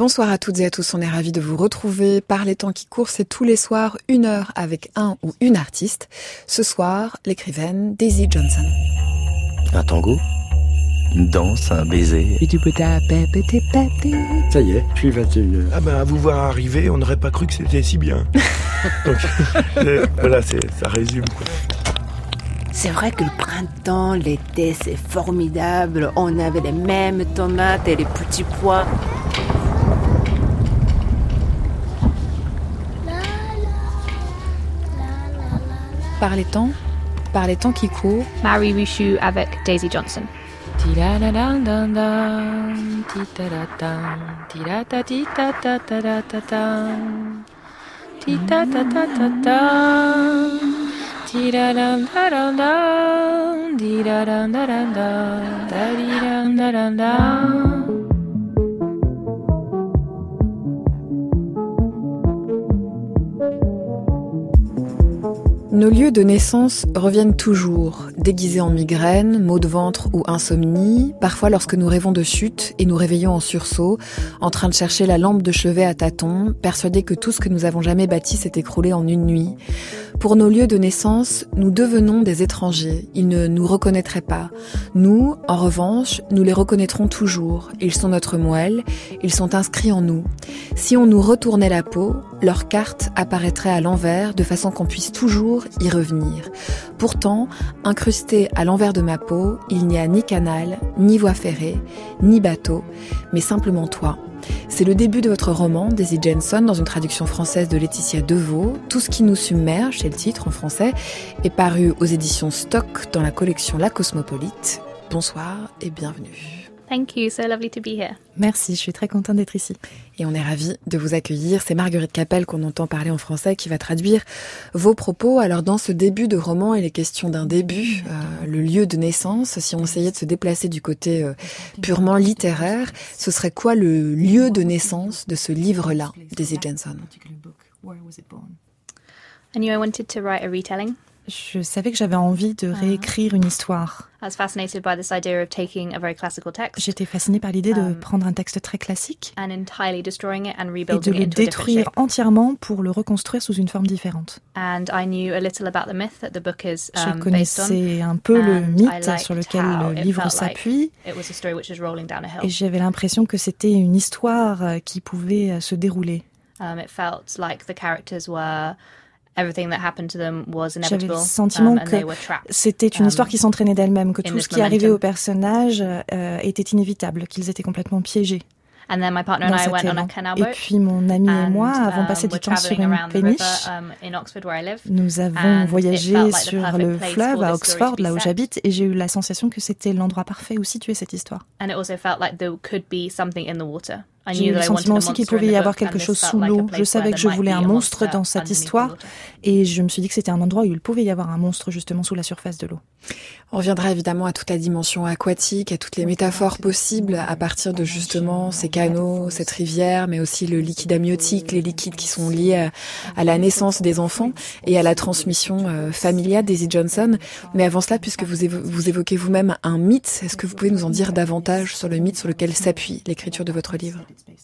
Bonsoir à toutes et à tous, on est ravis de vous retrouver. Par les temps qui courent, c'est tous les soirs 1 heure avec un ou une artiste. Ce soir, l'écrivaine Daisy Johnson. Un tango, une danse, un baiser. Ça y est, je suis 21h. Ah ben, à vous voir arriver, on n'aurait pas cru que c'était si bien. Donc, voilà, ça résume, quoi. C'est vrai que le printemps, l'été, c'est formidable. On avait les mêmes tomates et les petits pois. Par les temps qui courent. Marie Richou avec Daisy Johnson. Nos lieux de naissance reviennent toujours, déguisés en migraine, maux de ventre ou insomnie, parfois lorsque nous rêvons de chute et nous réveillons en sursaut, en train de chercher la lampe de chevet à tâtons, persuadés que tout ce que nous avons jamais bâti s'est écroulé en une nuit. Pour nos lieux de naissance, nous devenons des étrangers, ils ne nous reconnaîtraient pas. Nous, en revanche, nous les reconnaîtrons toujours, ils sont notre moelle, ils sont inscrits en nous. Si on nous retournait la peau, leur carte apparaîtrait à l'envers de façon qu'on puisse toujours y revenir. Pourtant, incrusté à l'envers de ma peau, il n'y a ni canal, ni voie ferrée, ni bateau, mais simplement toi. C'est le début de votre roman, Daisy Johnson, dans une traduction française de Laetitia Deveau. Tout ce qui nous submerge, c'est le titre en français, est paru aux éditions Stock dans la collection La Cosmopolite. Bonsoir et bienvenue. Thank you, so lovely to be here. Merci, je suis très contente d'être ici. Et on est ravis de vous accueillir. C'est Marguerite Capel qu'on entend parler en français qui va traduire vos propos. Alors dans ce début de roman, il est question d'un début, le lieu de naissance. Si on essayait de se déplacer du côté purement littéraire, ce serait quoi le lieu de naissance de ce livre-là, Daisy Johnson? I knew I wanted to write a retelling. Je savais que j'avais envie de réécrire une histoire. I was fascinated by this idea of taking a very classical text. J'étais fascinée par l'idée de prendre un texte très classique and entirely destroying it and et de rebuilding le it into a different détruire shape. entièrement pour le reconstruire sous une forme différente. And I knew a little about the myth that the book is Je based on. connaissais un peu le and I mythe liked sur lequel how le it livre felt s'appuie like it was a story which was rolling down a hill. et j'avais l'impression que c'était une histoire qui pouvait se dérouler. It felt like the characters were everything that happened to them was J'avais inevitable le sentiment and que they were trapped. c'était une histoire qui s'entraînait d'elle-même, que in tout this ce qui arrivait momentum. aux personnages était inévitable, qu'ils étaient complètement piégés And then my partner dans and I cet went on a élan. canal Et boat. puis mon ami et moi And, avons passé du we're temps sur travelling une around the river, péniche. in Oxford where I live. Nous avons and it voyagé felt like the sur perfect le place fleuve for à this story Oxford, to be là où set. j'habite, et j'ai eu la sensation que c'était l'endroit parfait où situer cette histoire. And it also felt like there could be something in the water. I J'ai knew eu le that I wanted sentiment a aussi qu'il monster in pouvait the y avoir book, quelque and this chose felt sous like a l'eau. place Je savais where que je there might voulais be un a monstre monster dans cette underneath the histoire, water. et je me suis dit que c'était un endroit où il pouvait y avoir un monstre justement sous la surface de l'eau. On reviendra évidemment à toute la dimension aquatique, à toutes les métaphores possibles à partir de justement ces canaux, cette rivière, mais aussi le liquide amniotique, les liquides qui sont liés à la naissance des enfants et à la transmission familiale Daisy Johnson. Mais avant cela, puisque vous évoquez vous-même un mythe, est-ce que vous pouvez nous en dire davantage sur le mythe sur lequel s'appuie l'écriture de votre livre?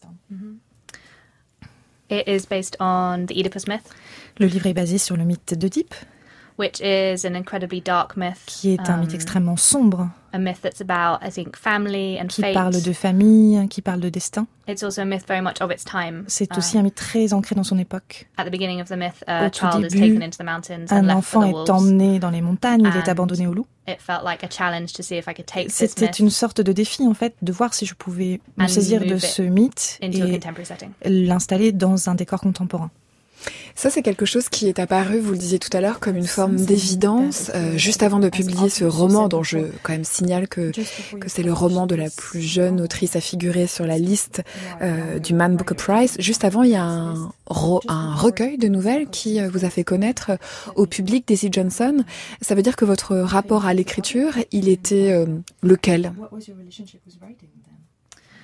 It is based on the Oedipus myth, Le livre est basé sur le mythe d'Oedipe, which is an incredibly dark myth. qui est un mythe extrêmement sombre, A myth that's about, I think, family and qui fate. parle de famille, qui parle de destin. It's also a myth very much of its time. C'est aussi un mythe très ancré dans son époque. At the beginning of the myth, Au a tout child is début, taken into the mountains and Un left enfant for the est wolves. emmené dans les montagnes, il est And abandonné aux loups. It felt like a challenge to see if I could take this C'était myth une sorte de défi, en fait, de voir si je pouvais me and saisir de move ce it mythe into a et contemporary setting. l'installer dans un décor contemporain. Ça, c'est quelque chose qui est apparu, vous le disiez tout à l'heure, comme une forme d'évidence, juste avant de publier ce roman dont je quand même signale que c'est le roman de la plus jeune autrice à figurer sur la liste du Man Booker Prize. Juste avant, il y a un recueil de nouvelles qui vous a fait connaître au public, Daisy Johnson. Ça veut dire que votre rapport à l'écriture, il était lequel?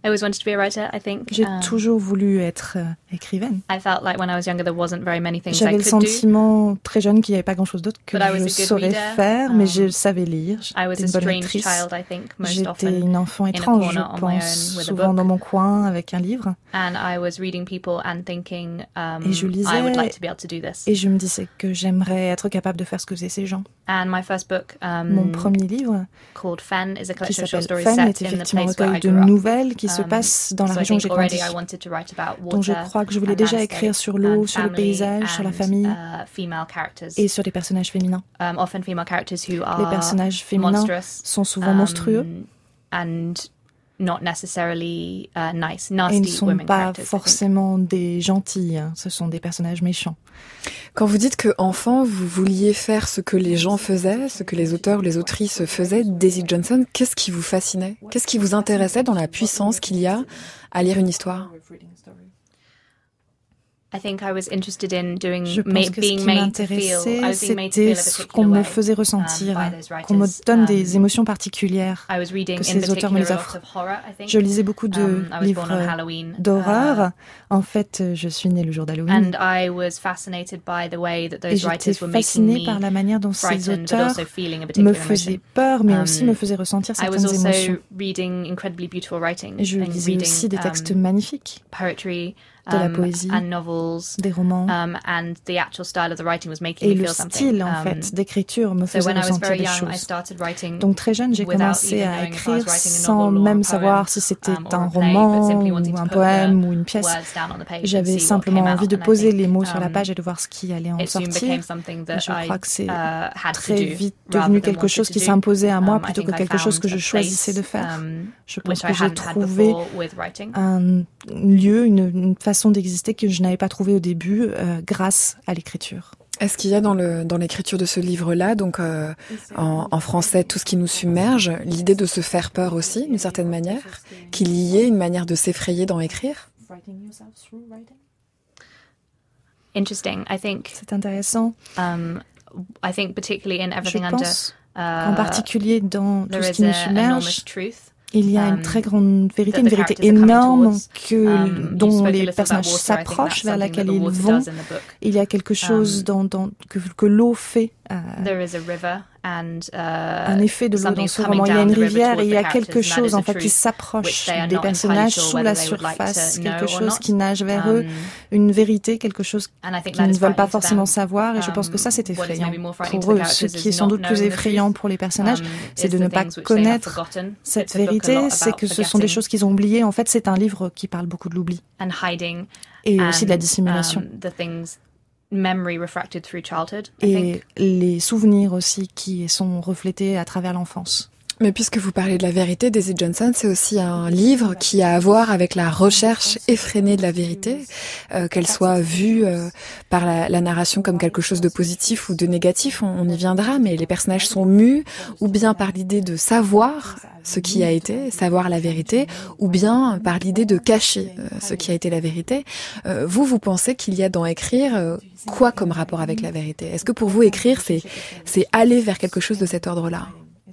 I always wanted to be a writer, I think. J'ai toujours voulu être écrivaine. I felt like when I was younger, there wasn't very many things I J'avais le could do. sentiment très jeune qu'il n'y avait pas grand-chose d'autre que But I was a je good saurais reader. faire, mais je savais lire. I was J'étais a une bonne strange lectrice. child, I think, most J'étais often. une enfant a étrange, je corner on my pense, own with a souvent book. dans mon coin avec un livre. And I was reading people and thinking, Et je lisais, I would like to be able to do this. Et je me disais que j'aimerais être capable de faire ce que faisaient ces gens. And my first book, Mon premier livre, called Fen, is a qui collection of short s'appelle stories Fen, set est in the effectivement un place where I recueil de grew up. nouvelles qui se passe dans la So I région où think j'ai grandi. already I wanted to write about water Donc je crois que je voulais and déjà landscape écrire sur l'eau, and sur le family paysage, sur la and, famille female characters. et sur les personnages féminins. Often female characters who Les are personnages féminins monstrous, sont souvent monstrueux and not necessarily nice, et nasty ne sont women pas characters. I think. forcément des gentils, hein. Ce sont des personnages méchants. Quand vous dites que enfant, vous vouliez faire ce que les gens faisaient, ce que les auteurs ou les autrices faisaient, Daisy Johnson, qu'est-ce qui vous fascinait? Qu'est-ce qui vous intéressait dans la puissance qu'il y a à lire une histoire? I think I was interested in doing Je pense que ce being qui made to feel. m'intéressait, I was being made to feel a c'était ce particular qu'on me way, faisait ressentir, by those qu'on me writers. donne des émotions particulières. I was reading que in ces auteurs me les particular a lot offrent. of horror, I think. Je lisais beaucoup de I was born on livres Halloween. d'horreur. En fait, je suis née le jour d'Halloween. And I was fascinated by the way that Et those j'étais writers were making fascinée me par la manière dont ces frightened, but auteurs also feeling a me particular faisaient emotion. peur, mais aussi me faisaient ressentir I was certaines also émotions. reading incredibly beautiful writing Et je and lisais reading aussi des textes magnifiques, poetry, de la poésie, and novels, des romans. and the actual style of the writing was making Et me le feel something. style, en fait, d'écriture me So faisait when I was ressentir very des young, I choses. started writing Donc très jeune, j'ai without commencé even à knowing if I was écrire writing a sans novel or a même poem, savoir si c'était or un a play, but roman simply wanting ou to un put poème the ou une pièce. words down on the page and J'avais see what simplement came out, envie de and I poser think, les mots sur la page et de voir ce qui allait en it soon sortir. became something that Je crois que c'est had to très do, vite rather devenu than quelque wanted chose to qui do. s'imposait à moi I plutôt think que I quelque chose found que je a choisissais de place, faire. Je pense which I que j'ai hadn't had trouvé before with writing. un lieu, une façon d'exister que je n'avais pas trouvé au début grâce à l'écriture. Est-ce qu'il y a dans l'écriture de ce livre-là, donc en français, tout ce qui nous submerge, l'idée de se faire peur aussi, d'une certaine manière, qu'il y ait une manière de s'effrayer dans écrire? Interesting, I think. C'est intéressant. I think particularly in Je everything under, pense en particulier dans tout there ce is qui nous a enormous submerge, truth. il y a une très grande vérité, that une the vérité characters are coming énorme towards. dont You spoke a les little personnages about water. I think s'approchent, that's vers something laquelle that the ils water vont. does in the book. Il y a quelque chose que l'eau fait, There is a river and un effet de l'eau something dans ce coming roman. Il y a down une the river rivière et towards il y a the quelque characters, and that chose is a en fait qui truth s'approche which they are des not personnages entirely sous sure la whether they would like to surface, know quelque or chose not. qui nage vers eux, une vérité, quelque chose And I think qu'ils that ne is veulent pas frightening to forcément them. savoir, et je pense que ça c'est What is effrayant maybe more frightening pour to the eux. Ce characters qui est is sans not doute plus knowing the effrayant truth, pour les personnages, c'est is de the ne pas things which they have connaître forgotten. cette It's a book a vérité, lot c'est about que ce sont des forgetting choses qu'ils ont oubliées. En fait, c'est un livre qui parle beaucoup de l'oubli and hiding et aussi de la and, dissimulation. the things memory refracted through childhood, I think. Et les souvenirs aussi qui sont reflétés à travers l'enfance. Mais puisque vous parlez de la vérité, Daisy Johnson, c'est aussi un livre qui a à voir avec la recherche effrénée de la vérité, qu'elle soit vue par la narration comme quelque chose de positif ou de négatif, on y viendra, mais les personnages sont mus, ou bien par l'idée de savoir ce qui a été, savoir la vérité, ou bien par l'idée de cacher ce qui a été la vérité. Vous pensez qu'il y a dans écrire quoi comme rapport avec la vérité? Est-ce que pour vous, écrire, c'est aller vers quelque chose de cet ordre-là?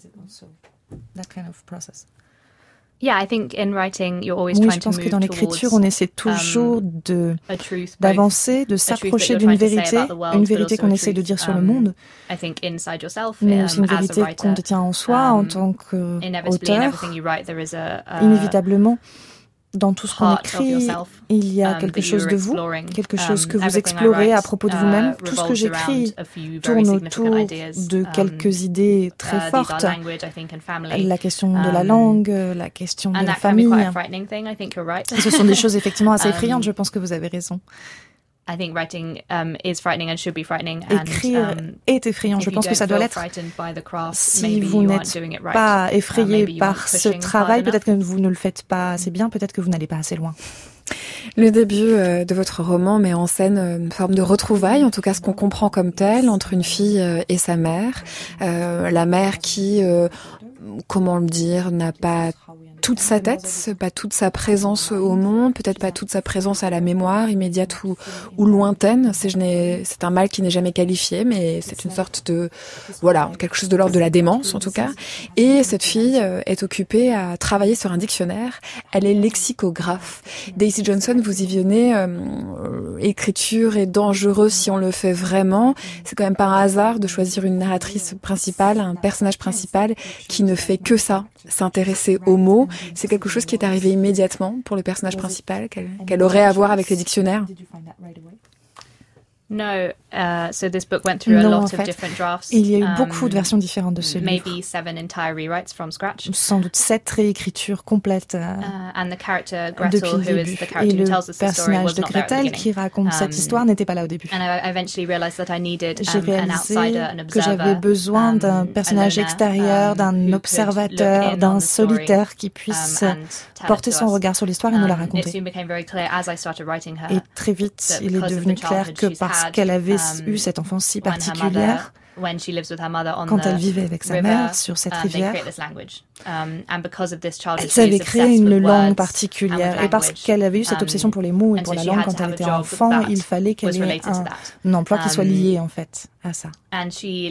Yeah, I think in writing you're always Oui, trying je to pense que move dans l'écriture, towards on essaie toujours a truth, d'avancer, de s'approcher d'une vérité, une vérité qu'on essaie de dire sur le monde, I think inside yourself, mais aussi une as a vérité writer, qu'on détient en soi en tant inevitably in qu'auteur. everything you write, there is a Inévitablement, dans tout ce qu'on part of écrit, yourself, il y a that quelque you chose are de vous, exploring. quelque chose que vous Everything I explorez à write, propos de vous-même. Tout ce que revolves j'écris around a few very tourne significant autour ideas. de quelques idées très These are fortes. language, I think, and family. La question de la langue, la question de And la that can be famille. quite a frightening thing. I think you're right. Ce sont des choses effectivement assez effrayantes, je pense que vous avez raison. I think writing is frightening and should be frightening. And, Écrire est effrayant, je pense que ça doit l'être. Si vous n'êtes pas effrayé par ce travail, peut-être que vous ne le faites pas assez bien, peut-être que vous n'allez pas assez loin. Le début de votre roman met en scène une forme de retrouvaille, en tout cas ce qu'on comprend comme tel, entre une fille et sa mère. La mère qui, comment le dire, n'a pas toute sa tête, pas toute sa présence au monde, peut-être pas toute sa présence à la mémoire immédiate ou lointaine. C'est un mal qui n'est jamais qualifié, mais c'est une sorte de, voilà, quelque chose de l'ordre de la démence en tout cas. Et cette fille est occupée à travailler sur un dictionnaire. Elle est lexicographe. Daisy Johnson, vous y venez, écriture est dangereuse si on le fait vraiment. C'est quand même pas un hasard de choisir une narratrice principale, un personnage principal qui ne fait que ça, s'intéresser aux mots. C'est quelque chose qui est arrivé immédiatement pour le personnage principal, qu'elle aurait à voir avec les dictionnaires. No, so this book went through a lot of different drafts. Il y a eu beaucoup de versions différentes de ce livre. Maybe 7 entire rewrites from scratch. Sans doute 7 réécritures complètes and the character Gretel, depuis le début. Et le personnage de Gretel qui raconte cette histoire n'était pas là au début. And I eventually realized that I needed J'ai réalisé que j'avais besoin d'un personnage extérieur, d'un observateur, d'un solitaire qui puisse porter son regard sur l'histoire et nous la raconter. Et très vite, il est devenu clair que parce qu'elle avait eu cette enfance si particulière, quand elle vivait avec sa mère sur cette rivière, elle savait créer une langue particulière. Et parce qu'elle avait eu cette obsession pour les mots et pour la langue quand elle était enfant, il fallait qu'elle ait un emploi qui soit lié en fait à ça. Elle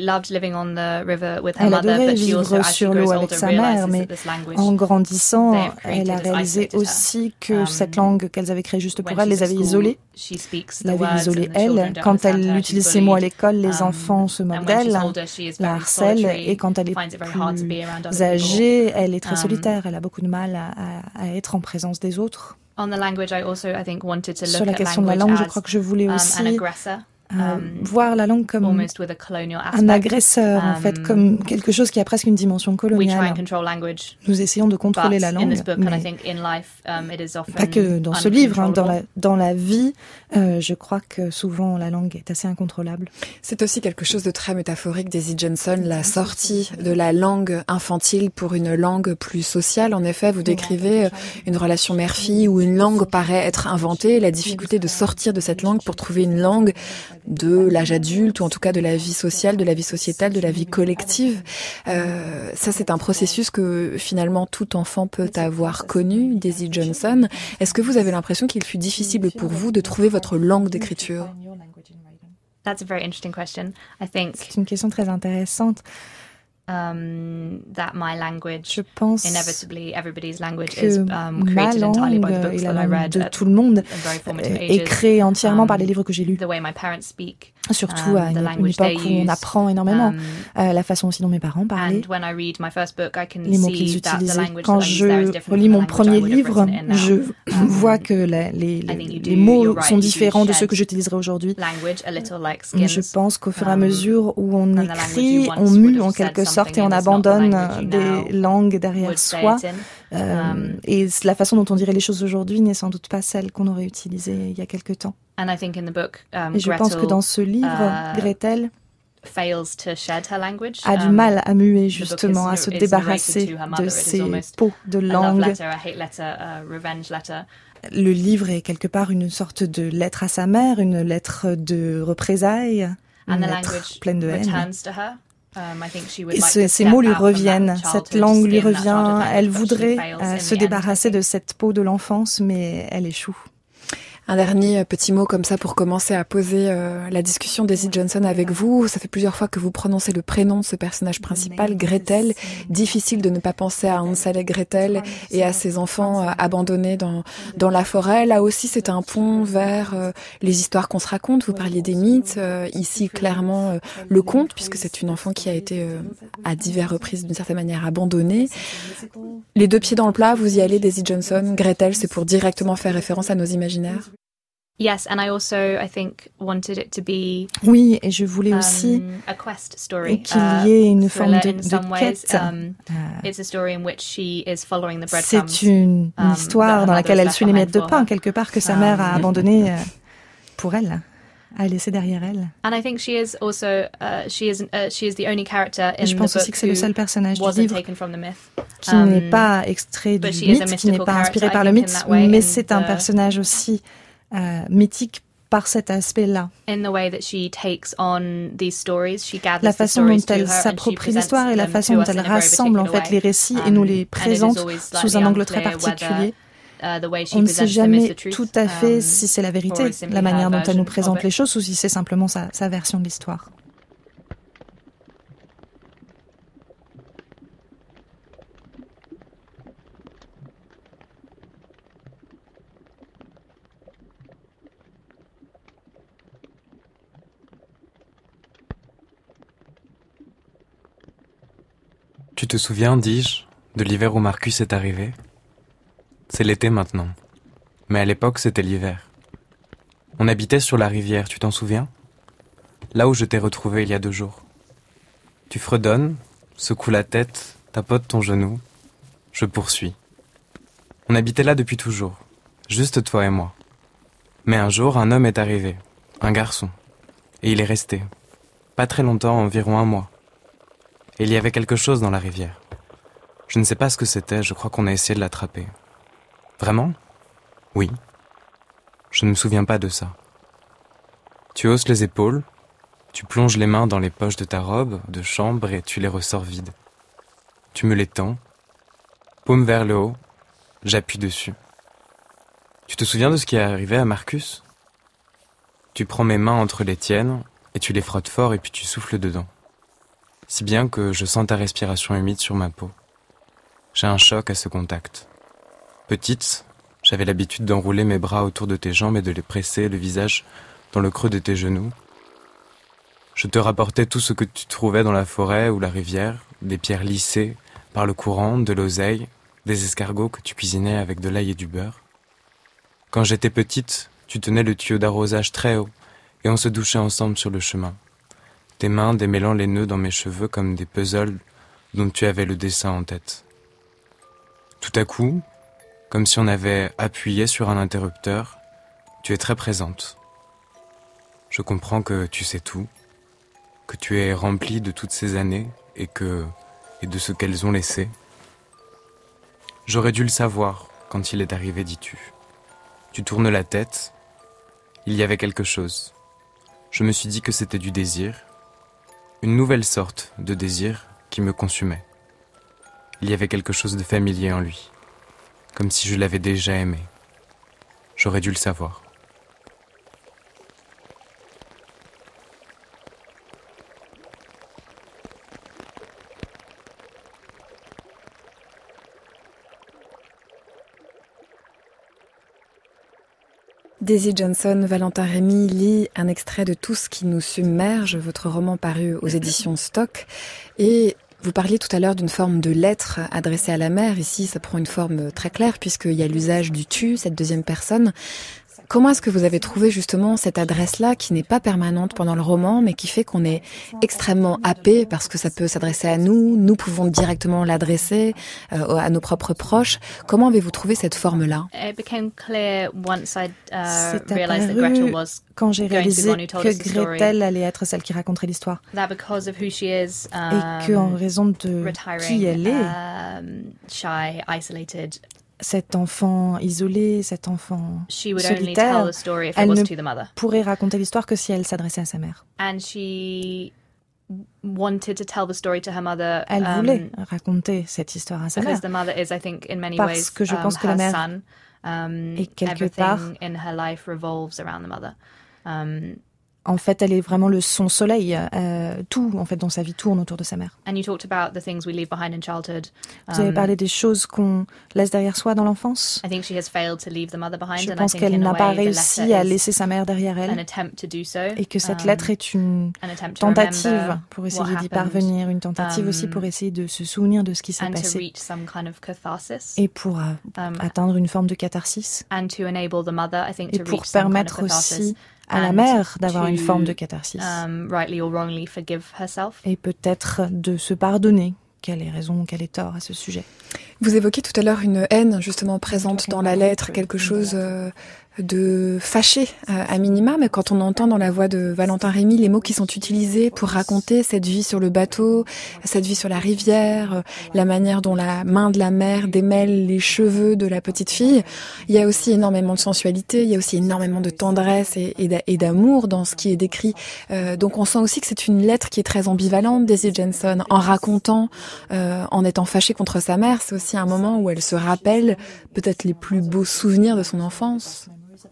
adorait vivre sur l'eau avec sa mère, mais en grandissant, elle a réalisé aussi que cette langue qu'elles avaient créée juste pour elle les avait isolées. L'avait isolée elle. Quand elle utilise ces mots à l'école, les enfants se moquent d'elle, la harcèlent, et quand elle est plus âgée, elle est très solitaire. Elle a beaucoup de mal à être en présence des autres. Sur la question de la langue, je crois que je voulais aussi voir la langue comme un agresseur, en fait, comme quelque chose qui a presque une dimension coloniale. Nous essayons de contrôler la langue, mais pas que dans ce livre, hein, dans la vie, je crois que souvent la langue est assez incontrôlable. C'est aussi quelque chose de très métaphorique, Daisy Johnson, la sortie de la langue infantile pour une langue plus sociale. En effet, vous décrivez une relation mère-fille où une langue paraît être inventée, la difficulté de sortir de cette langue pour trouver une langue de l'âge adulte, ou en tout cas de la vie sociale, de la vie sociétale, de la vie collective. Ça, c'est un processus que finalement tout enfant peut avoir connu, Daisy Johnson. Est-ce que vous avez l'impression qu'il fut difficile pour vous de trouver votre langue d'écriture? C'est une question très intéressante. Je pense que ma langue et la langue de tout le monde est créée entièrement par les livres que j'ai lus. Surtout à une époque où on apprend énormément. La façon aussi dont mes parents parlaient, les mots qu'ils utilisaient. Quand je relis mon premier livre, je vois que les mots sont différents de ceux que j'utiliserai aujourd'hui. Je pense qu'au fur et à mesure où on écrit, on mue en quelque sorte et on abandonne des langues derrière soi. Et la façon dont on dirait les choses aujourd'hui n'est sans doute pas celle qu'on aurait utilisée il y a quelque temps. Et je pense que dans ce livre, Gretel a du mal à muer, justement, à se débarrasser de ses pots de langue. Le livre est quelque part une sorte de lettre à sa mère, une lettre de représailles, une lettre pleine de haine. Et ces mots lui reviennent, cette langue lui revient. Elle voudrait se débarrasser de cette peau de l'enfance, mais elle échoue. Un dernier petit mot comme ça pour commencer à poser la discussion Daisy Johnson avec vous. Ça fait plusieurs fois que vous prononcez le prénom de ce personnage principal, Gretel. Difficile de ne pas penser à Hansel et Gretel et à ses enfants abandonnés dans la forêt. Là aussi, c'est un pont vers les histoires qu'on se raconte. Vous parliez des mythes. Ici, clairement, le conte, puisque c'est une enfant qui a été à diverses reprises, d'une certaine manière, abandonnée. Les deux pieds dans le plat, vous y allez, Daisy Johnson. Gretel, c'est pour directement faire référence à nos imaginaires. Yes, and I think wanted it to be oui, et je voulais aussi qu'il y ait une forme de quête. C'est une histoire dans laquelle elle suit les miettes de pain, quelque part, que sa mère a abandonné pour elle, a laissé derrière elle. Et je pense aussi que c'est le seul personnage du livre qui n'est pas extrait du mythe, qui n'est pas inspiré par le mythe, mais c'est un personnage aussi mythique par cet aspect-là. La façon dont elle s'approprie l'histoire et la façon dont elle rassemble en fait les récits et nous les présente sous un angle très particulier. On ne sait jamais tout à fait si c'est la vérité, la manière dont elle nous présente les choses, ou si c'est simplement sa version de l'histoire. Tu te souviens, dis-je, de l'hiver où Marcus est arrivé ? C'est l'été maintenant. Mais à l'époque, c'était l'hiver. On habitait sur la rivière, tu t'en souviens ? Là où je t'ai retrouvé il y a 2 jours. Tu fredonnes, secoues la tête, tapotes ton genou. Je poursuis. On habitait là depuis toujours. Juste toi et moi. Mais un jour, un homme est arrivé. Un garçon. Et il est resté. Pas très longtemps, environ 1 mois. Et il y avait quelque chose dans la rivière. Je ne sais pas ce que c'était, je crois qu'on a essayé de l'attraper. Vraiment ? Oui. Je ne me souviens pas de ça. Tu hausses les épaules, tu plonges les mains dans les poches de ta robe de chambre et tu les ressors vides. Tu me les tends, paume vers le haut, j'appuie dessus. Tu te souviens de ce qui est arrivé à Marcus ? Tu prends mes mains entre les tiennes et tu les frottes fort et puis tu souffles dedans. Si bien que je sens ta respiration humide sur ma peau. J'ai un choc à ce contact. Petite, j'avais l'habitude d'enrouler mes bras autour de tes jambes et de les presser le visage dans le creux de tes genoux. Je te rapportais tout ce que tu trouvais dans la forêt ou la rivière, des pierres lissées par le courant, de l'oseille, des escargots que tu cuisinais avec de l'ail et du beurre. Quand j'étais petite, tu tenais le tuyau d'arrosage très haut et on se douchait ensemble sur le chemin. Tes mains démêlant les nœuds dans mes cheveux comme des puzzles dont tu avais le dessin en tête. Tout à coup, comme si on avait appuyé sur un interrupteur, tu es très présente. Je comprends que tu sais tout, que tu es remplie de toutes ces années et de ce qu'elles ont laissé. J'aurais dû le savoir quand il est arrivé, dis-tu. Tu tournes la tête, il y avait quelque chose. Je me suis dit que c'était du désir, une nouvelle sorte de désir qui me consumait. Il y avait quelque chose de familier en lui. Comme si je l'avais déjà aimé. J'aurais dû le savoir. Daisy Johnson, Valentin Rémy lit un extrait de Tout ce qui nous submerge, votre roman paru aux éditions Stock. Et vous parliez tout à l'heure d'une forme de lettre adressée à la mère. Ici, ça prend une forme très claire puisqu'il y a l'usage du tu, cette deuxième personne. Comment est-ce que vous avez trouvé justement cette adresse-là qui n'est pas permanente pendant le roman, mais qui fait qu'on est extrêmement happé parce que ça peut s'adresser à nous, nous pouvons directement l'adresser à nos propres proches. Comment avez-vous trouvé cette forme-là ? C'est apparu quand j'ai réalisé que Gretel allait être celle qui raconterait l'histoire. Et qu'en raison de qui elle est, cet enfant isolé, cet enfant solitaire, elle ne pourrait raconter l'histoire que si elle s'adressait à sa mère. Elle voulait raconter cette histoire à sa mère, parce que je pense que la mère est quelque part... En fait, elle est vraiment son soleil. Tout, en fait, dans sa vie, tourne autour de sa mère. Vous avez parlé des choses qu'on laisse derrière soi dans l'enfance. Je pense qu'elle n'a pas réussi à laisser sa mère derrière elle. Et que cette lettre est une tentative pour essayer d'y parvenir, une tentative aussi pour essayer de se souvenir de ce qui s'est passé. Et pour atteindre une forme de catharsis. Et pour permettre aussi à la mère d'avoir une forme de catharsis. Et peut-être de se pardonner qu'elle ait raison, qu'elle ait tort à ce sujet. Vous évoquez tout à l'heure une haine justement présente dans la lettre, quelque chose de fâcher à minima, mais quand on entend dans la voix de Valentin Rémy les mots qui sont utilisés pour raconter cette vie sur le bateau, cette vie sur la rivière, la manière dont la main de la mère démêle les cheveux de la petite fille, il y a aussi énormément de sensualité, il y a aussi énormément de tendresse et d'amour dans ce qui est décrit. Donc on sent aussi que c'est une lettre qui est très ambivalente, Daisy Jenson, en racontant, en étant fâchée contre sa mère, c'est aussi un moment où elle se rappelle peut-être les plus beaux souvenirs de son enfance.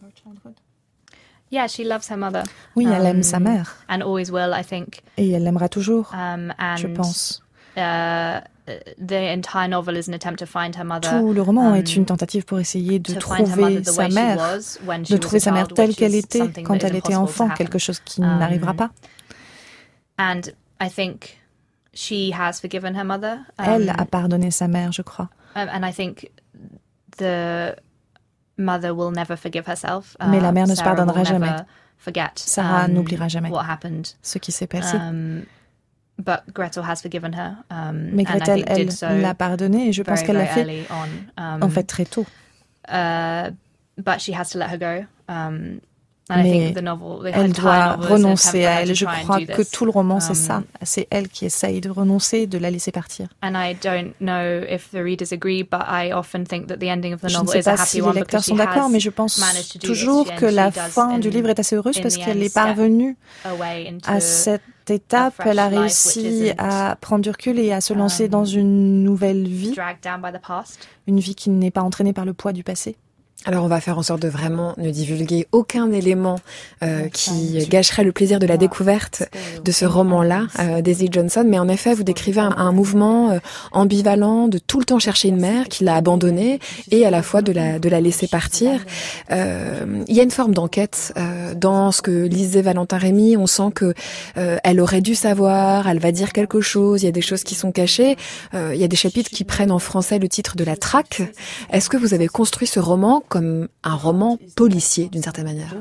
Yeah, she loves her mother. Oui, elle aime sa mère. And always will, I think. Et elle l'aimera toujours, And je pense. The entire novel is an attempt to find her mother. Tout le roman est une tentative pour essayer de trouver sa mère, de trouver sa mère telle qu'elle était quand elle était enfant, quelque chose qui n'arrivera pas. And I think she has forgiven her mother. Elle a pardonné sa mère, je crois. And I think the mother will never forgive herself. Mais la mère ne se pardonnera jamais. Sarah n'oubliera jamais ce qui s'est passé. But Gretel has forgiven her. Mais Gretel, elle l'a pardonné et je pense qu'elle l'a fait en fait très tôt. But she has to let her go. Mais elle doit renoncer à elle. Je crois que tout le roman, c'est ça. C'est elle qui essaye de renoncer, de la laisser partir. Je ne sais pas si les lecteurs sont d'accord, mais je pense toujours que la fin du livre est assez heureuse parce qu'elle est parvenue à cette étape. Elle a réussi à prendre du recul et à se lancer dans une nouvelle vie. Une vie qui n'est pas entraînée par le poids du passé. Alors on va faire en sorte de vraiment ne divulguer aucun élément qui gâcherait le plaisir de la découverte de ce roman-là, Daisy Johnson. Mais en effet, vous décrivez un mouvement ambivalent de tout le temps chercher une mère qui l'a abandonnée et à la fois de la laisser partir. Il y a une forme d'enquête dans ce que lisait Valentin Rémy. On sent que elle aurait dû savoir, elle va dire quelque chose. Il y a des choses qui sont cachées. Il y a des chapitres qui prennent en français le titre de la traque. Est-ce que vous avez construit ce roman comme un roman policier, d'une certaine manière?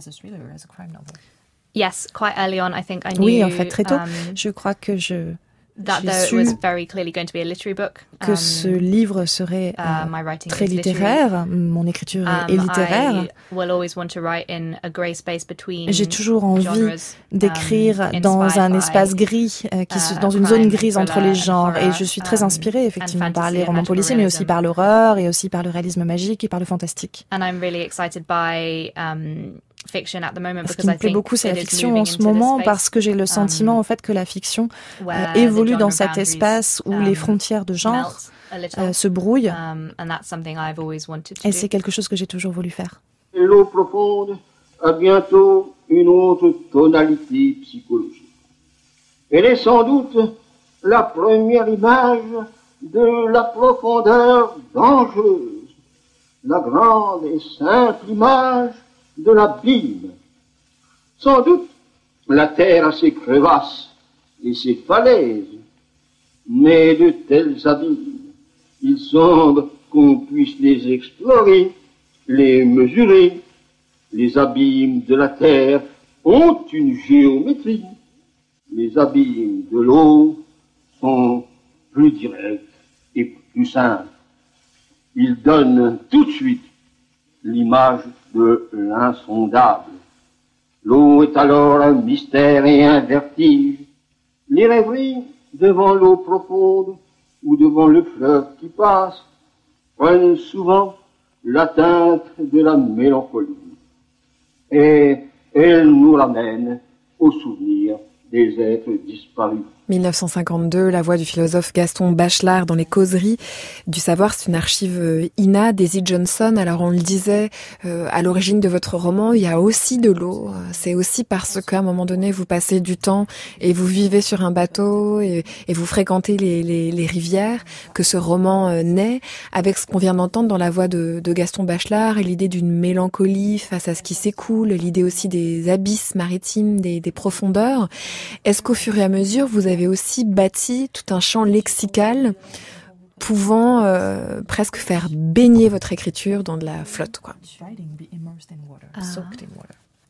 Yes, quite early on, I think I knew. Oui, en fait, très tôt. Je crois que j'ai su que ce livre serait très littéraire. Mon écriture est littéraire. J'ai toujours envie d'écrire dans un espace gris, dans une zone grise entre les genres. Et je suis très inspirée, effectivement, par les romans policiers, mais aussi par l'horreur, et aussi par le réalisme magique et par le fantastique. Ce qui me plaît beaucoup, c'est la fiction en ce moment, parce que j'ai le sentiment, en fait, que la fiction évolue dans cet espace où les frontières de genre se brouillent. Et c'est quelque chose que j'ai toujours voulu faire. L'eau profonde a bientôt une autre tonalité psychologique. Elle est sans doute la première image de la profondeur dangereuse, la grande et simple image de l'abîme. Sans doute, la terre a ses crevasses et ses falaises, mais de tels abîmes, il semble qu'on puisse les explorer, les mesurer. Les abîmes de la terre ont une géométrie. Les abîmes de l'eau sont plus directs et plus simples. Ils donnent tout de suite l'image de l'insondable. L'eau est alors un mystère et un vertige. Les rêveries devant l'eau profonde ou devant le fleuve qui passe prennent souvent la teinte de la mélancolie. Et elles nous ramènent au souvenir des êtres disparus. 1952, la voix du philosophe Gaston Bachelard dans les causeries du savoir, c'est une archive INA, Daisy Johnson. Alors on le disait, à l'origine de votre roman, il y a aussi de l'eau. C'est aussi parce qu'à un moment donné, vous passez du temps et vous vivez sur un bateau et vous fréquentez les rivières que ce roman naît, avec ce qu'on vient d'entendre dans la voix de Gaston Bachelard et l'idée d'une mélancolie face à ce qui s'écoule, l'idée aussi des abysses maritimes, des profondeurs. Est-ce qu'au fur et à mesure, vous avez aussi bâti tout un champ lexical pouvant presque faire baigner votre écriture dans de la flotte, quoi?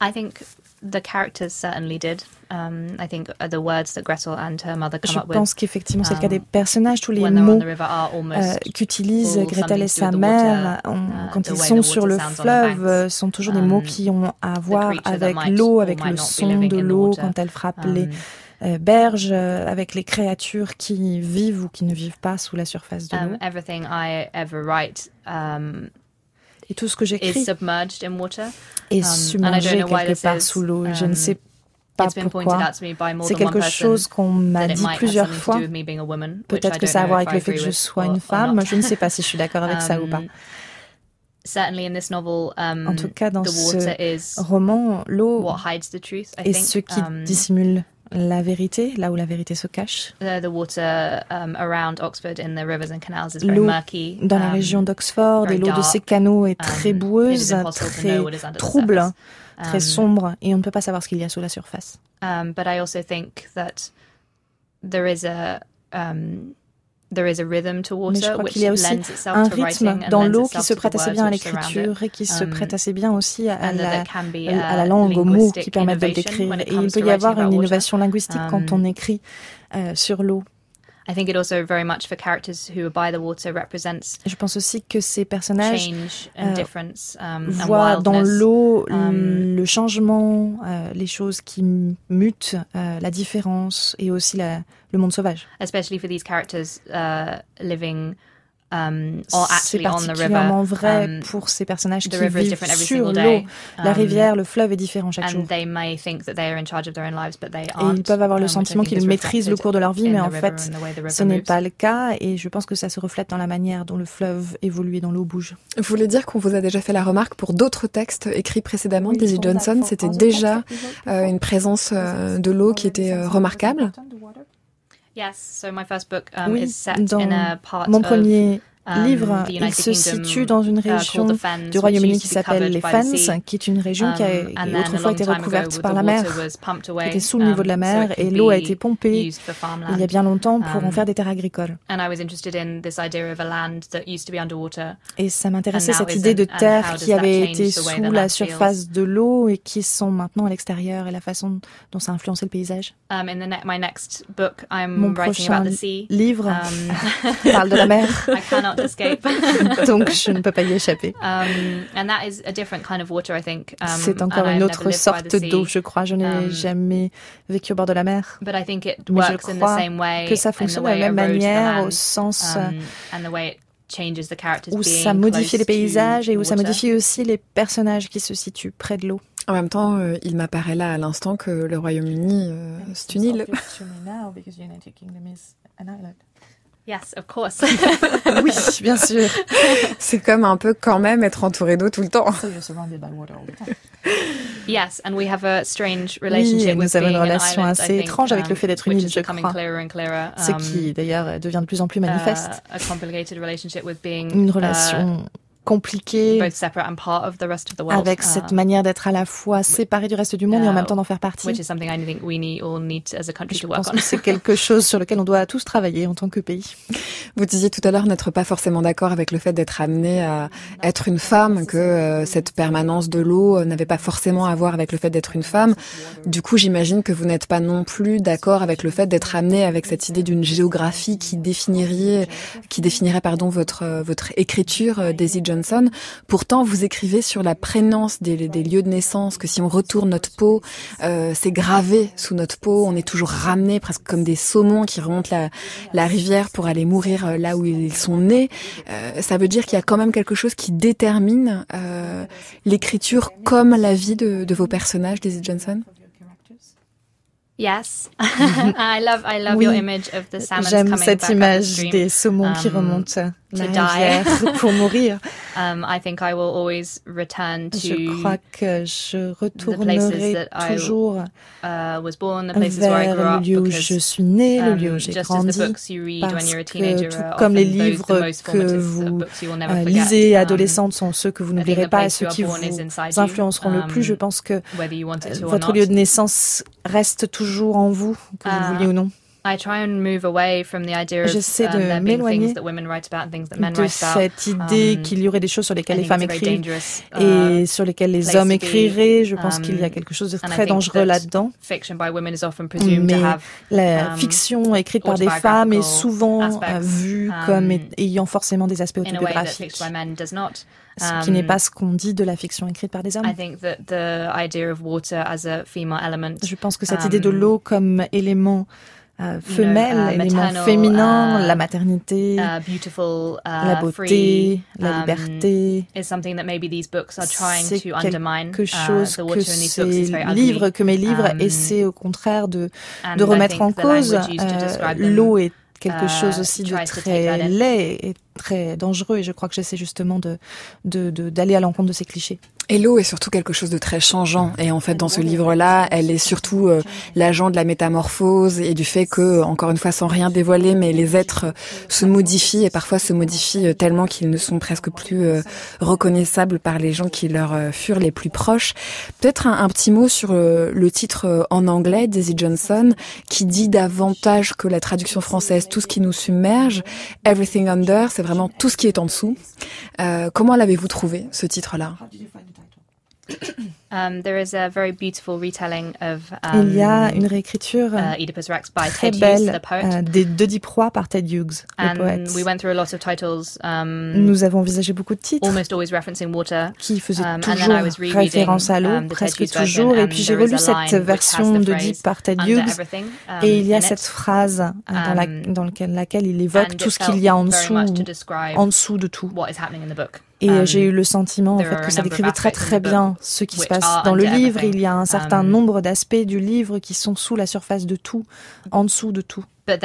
I think the characters certainly did. I think the words that Gretel and her mother come up with. Je pense qu'effectivement c'est le cas des personnages, tous les mots qu'utilisent Gretel et sa mère quand ils sont sur le fleuve sont toujours des mots qui ont à voir avec l'eau, avec le son de l'eau quand elle frappe les berges, avec les créatures qui vivent ou qui ne vivent pas sous la surface de l'eau. Everything I ever write et tout ce que j'écris est submerged quelque part sous l'eau. Je ne sais pas pourquoi. C'est quelque chose qu'on m'a dit plusieurs fois. Peut-être que ça a à voir avec le fait que je sois une femme. Je ne sais pas si je suis d'accord avec ça ou pas. En tout cas, dans ce roman, l'eau est ce qui dissimule la vérité, là où la vérité se cache. L'eau dans la région d'Oxford et l'eau de ces canaux est très boueuse, très trouble, très sombre, et on ne peut pas savoir ce qu'il y a sous la surface. But I also think that there is a rhythm to water, mais je crois qu'il y a aussi un rythme dans l'eau qui se prête assez bien à l'écriture et qui se prête assez bien aussi à la langue, aux mots qui permettent de le décrire. Et il peut y avoir une innovation linguistique quand on écrit sur l'eau. Je pense aussi que ces personnages voient dans l'eau le changement, les choses qui mutent, la différence et aussi le monde sauvage. Especially for these characters living c'est particulièrement vrai pour ces personnages qui vivent sur l'eau. La rivière, le fleuve est différent chaque jour. Et ils peuvent avoir le sentiment qu'ils maîtrisent le cours de leur vie, mais en fait, ce n'est pas le cas. Et je pense que ça se reflète dans la manière dont le fleuve évolue et dont l'eau bouge. Vous voulez dire qu'on vous a déjà fait la remarque pour d'autres textes écrits précédemment de Daisy Johnson, c'était déjà une présence de l'eau qui était remarquable? Oui, dans mon premier livre, il se situe dans une région du Royaume-Uni qui s'appelle les Fens, qui est une région qui a autrefois été recouverte par la mer, qui était sous le niveau de la mer, et l'eau a été pompée il y a bien longtemps pour en faire des terres agricoles. Et ça m'intéressait cette idée de terres qui avaient été sous la surface de l'eau et qui sont maintenant à l'extérieur, et la façon dont ça a influencé le paysage. Mon prochain livre parle de la mer. Donc je ne peux pas y échapper. C'est encore une autre sorte d'eau, je crois. Je n'ai jamais vécu au bord de la mer, mais je crois que ça fonctionne de la même manière, au sens où ça modifie les paysages et où ça modifie aussi les personnages qui se situent près de l'eau. En même temps, il m'apparaît là à l'instant que le Royaume-Uni, c'est une île. Yes, of course. Oui, bien sûr. C'est comme un peu quand même être entouré d'eau tout le temps. Yes, and we have a strange relationship with nous avons une being relation an island, assez étrange avec le fait d'être une île, je crois. Ce qui, d'ailleurs, devient de plus en plus manifeste. A complicated relationship with being, une relation compliquée, both separate and part of the rest of the world. Avec cette manière d'être à la fois séparée du reste du monde et en même temps d'en faire partie. Which is something I think we all need as a country to work on. Je pense que c'est quelque chose sur lequel on doit tous travailler en tant que pays. Vous disiez tout à l'heure n'être pas forcément d'accord avec le fait d'être amené à être une femme, que cette permanence de l'eau n'avait pas forcément à voir avec le fait d'être une femme. Du coup, j'imagine que vous n'êtes pas non plus d'accord avec le fait d'être amené avec cette idée d'une géographie qui définirait votre écriture, Daisy Johnson. Pourtant, vous écrivez sur la prégnance des lieux de naissance, que si on retourne notre peau, c'est gravé sous notre peau. On est toujours ramené presque comme des saumons qui remontent la rivière pour aller mourir là où ils sont nés. Ça veut dire qu'il y a quand même quelque chose qui détermine l'écriture comme la vie de vos personnages, Daisy Johnson. Yes, I love your image of the salmon coming back. J'aime cette image des saumons qui remontent la rivière pour mourir. I think I will always return to. Je crois que je retournerai toujours vers le lieu où je suis née, le lieu où j'ai grandi, parce que tout comme les livres que vous lisez adolescentes sont ceux que vous n'oublierez pas et ceux qui vous influenceront le plus, je pense que votre lieu de naissance reste toujours en vous, que vous le vouliez ou non. J'essaie de m'éloigner de cette idée qu'il y aurait des choses sur lesquelles les femmes écrivent et sur lesquelles les hommes écriraient. Je pense qu'il y a quelque chose de très dangereux là-dedans. Mais la fiction écrite par des femmes est souvent vue comme ayant forcément des aspects autobiographiques. Ce qui n'est pas ce qu'on dit de la fiction écrite par des hommes. Je pense que cette idée de l'eau comme élément femelle, élément féminin, la maternité, la beauté, la liberté, c'est quelque chose que mes livres essaient au contraire de remettre en cause. L'eau est quelque chose aussi de très laid et très dangereux, et je crois que j'essaie justement d'aller à l'encontre de ces clichés. Et l'eau est surtout quelque chose de très changeant. Et en fait, dans ce livre-là, elle est surtout l'agent de la métamorphose et du fait que, encore une fois, sans rien dévoiler, mais les êtres se modifient et parfois se modifient tellement qu'ils ne sont presque plus reconnaissables par les gens qui leur furent les plus proches. Peut-être un petit mot sur le titre en anglais, Daisy Johnson, qui dit davantage que la traduction française, tout ce qui nous submerge. Everything Under, c'est vraiment tout ce qui est en dessous. Comment l'avez-vous trouvé, ce titre-là? There is a very beautiful retelling of, il y a une réécriture très belle d'Oedipe Roi par Ted Hughes, le poète. We went through a lot of titles, nous avons envisagé beaucoup de titres almost always referencing water, qui faisaient toujours référence à l'eau, presque toujours. Et puis j'ai relu cette version d'Oedipe par Ted Hughes, et il y a cette phrase dans laquelle il évoque tout ce qu'il y a en dessous de tout. Et j'ai eu le sentiment en fait que ça décrivait très très bien ce qui se passe dans le livre. Il y a un certain nombre d'aspects du livre qui sont sous la surface de tout, en dessous de tout. Mais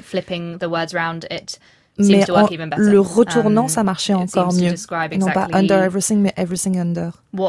le retournant, ça marchait encore mieux. Non pas under everything, mais everything under.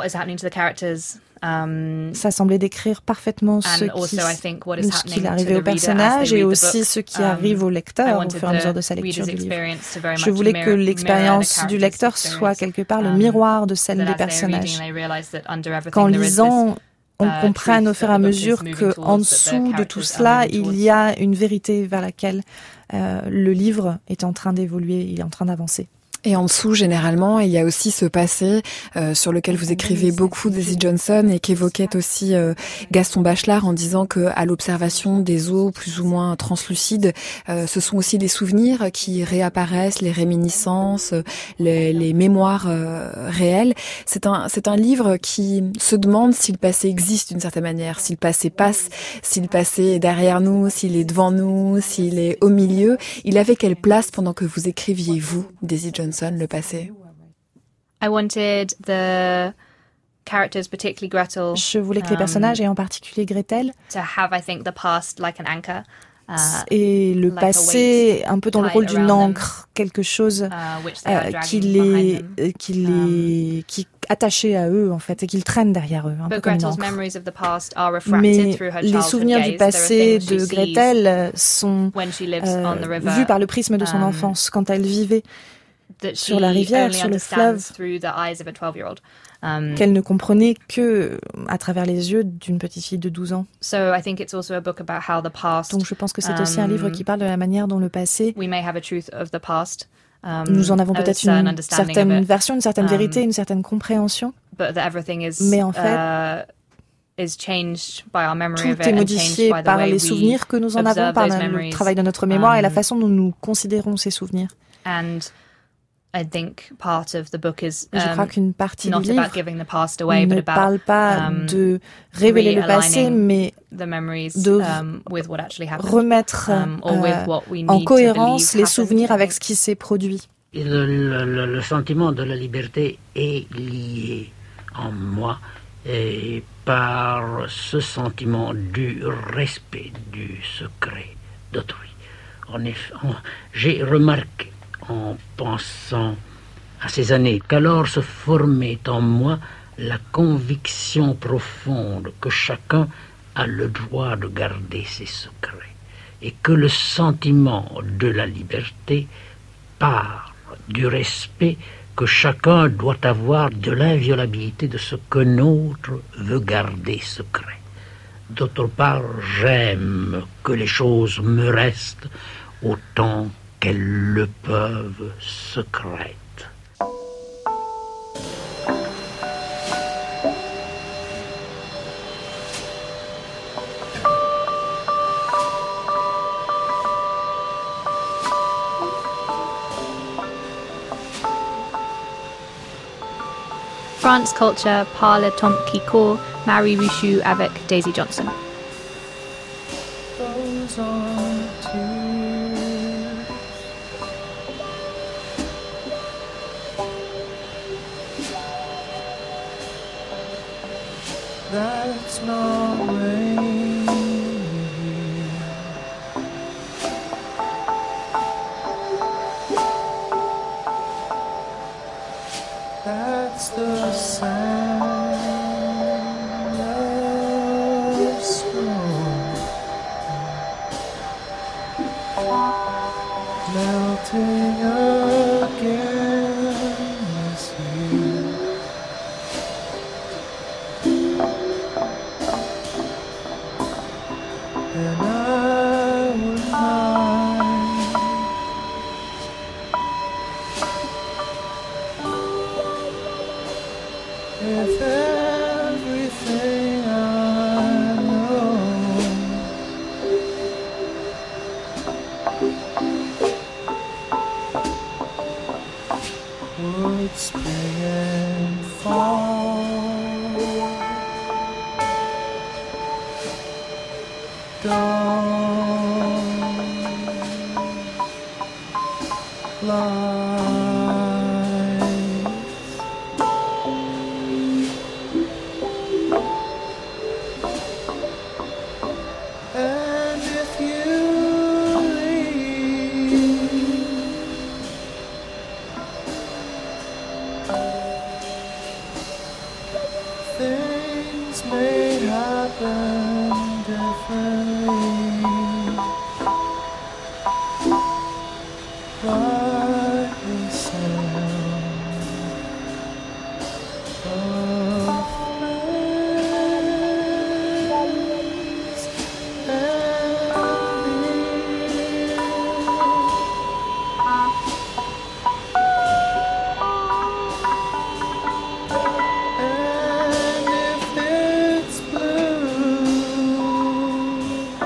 Ça semblait décrire parfaitement ce qui arrivait au personnage et aussi ce qui arrive au lecteur au fur et à mesure de sa lecture du livre. Je voulais que l'expérience du lecteur soit quelque part le miroir de celle des personnages. Qu'en lisant, on comprenne au fur et à mesure qu'en dessous de tout cela, il y a une vérité vers laquelle le livre est en train d'évoluer, il est en train d'avancer. Et en dessous, généralement, il y a aussi ce passé sur lequel vous écrivez beaucoup, Daisy Johnson, et qu'évoquait aussi Gaston Bachelard en disant que à l'observation des eaux plus ou moins translucides, ce sont aussi les souvenirs qui réapparaissent, les réminiscences, les mémoires réelles. C'est un livre qui se demande si le passé existe d'une certaine manière, si le passé passe, si le passé est derrière nous, s'il est devant nous, s'il est au milieu. Il avait quelle place pendant que vous écriviez, vous, Daisy Johnson, le passé? Je voulais que les personnages, et en particulier Gretel, et le passé un peu dans le rôle d'une ancre, quelque chose qui attaché à eux en fait et qu'ils traînent derrière eux, un peu comme une encre. Mais les souvenirs du passé de Gretel sont vus par le prisme de son enfance quand elle vivait sur la rivière, sur le fleuve, qu'elle ne comprenait que à travers les yeux d'une petite fille de 12 ans. Donc je pense que c'est aussi un livre qui parle de la manière dont le passé, nous en avons peut-être une certaine version, une certaine vérité, une certaine compréhension, mais en fait tout est modifié par les souvenirs que nous en avons, par le travail de notre mémoire et la façon dont nous considérons ces souvenirs. Je crois qu'une partie du livre ne parle pas de révéler le passé, mais de remettre en cohérence les souvenirs avec ce qui s'est produit. Le sentiment de la liberté est lié en moi et par ce sentiment du respect du secret d'autrui. En effet, j'ai remarqué en pensant à ces années qu'alors se formait en moi la conviction profonde que chacun a le droit de garder ses secrets et que le sentiment de la liberté part du respect que chacun doit avoir de l'inviolabilité de ce qu'un autre veut garder secret. D'autre part, j'aime que les choses me restent autant qu'elles le peuvent secrètes. France Culture par le temps qui court, Marie Ruchou avec Daisy Johnson. Those are tears. That's not rain. That's the sound of snow melting against you. And I would mind if everything I know would spring and fall. Don't lies. And if you leave, things may happen differently. Like the sound of friends and beer. And if it's blue,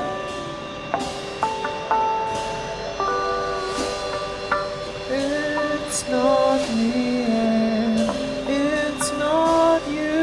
it's not me and it's not you.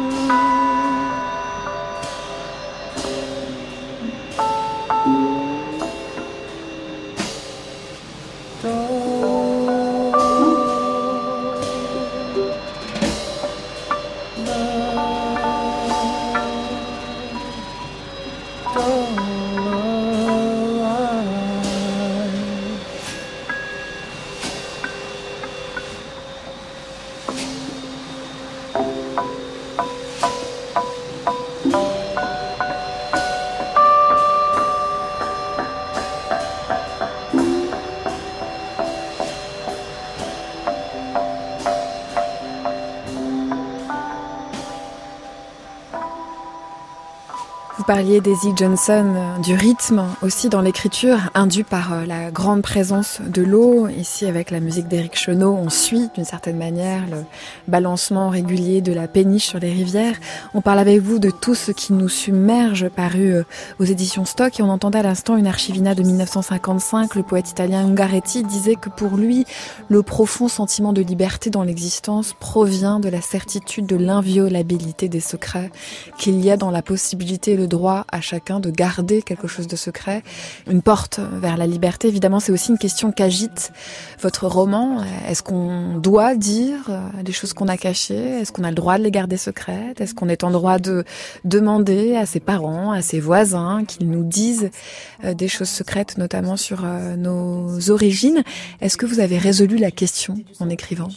Vous parliez Daisy Johnson, du rythme aussi dans l'écriture, induit par la grande présence de l'eau. Ici, avec la musique d'Éric Chenaux, on suit d'une certaine manière le balancement régulier de la péniche sur les rivières. On parle avec vous de Tout ce qui nous submerge, paru aux éditions Stock, et on entendait à l'instant une archivina de 1955. Le poète italien Ungaretti disait que pour lui, le profond sentiment de liberté dans l'existence provient de la certitude de l'inviolabilité des secrets, qu'il y a dans la possibilité et le droit à chacun de garder quelque chose de secret, une porte vers la liberté. Évidemment, c'est aussi une question qu'agite votre roman. Est-ce qu'on doit dire des choses qu'on a cachées? Est-ce qu'on a le droit de les garder secrètes? Est-ce qu'on est en droit de demander à ses parents, à ses voisins qu'ils nous disent des choses secrètes, notamment sur nos origines? Est-ce que vous avez résolu la question en écrivant?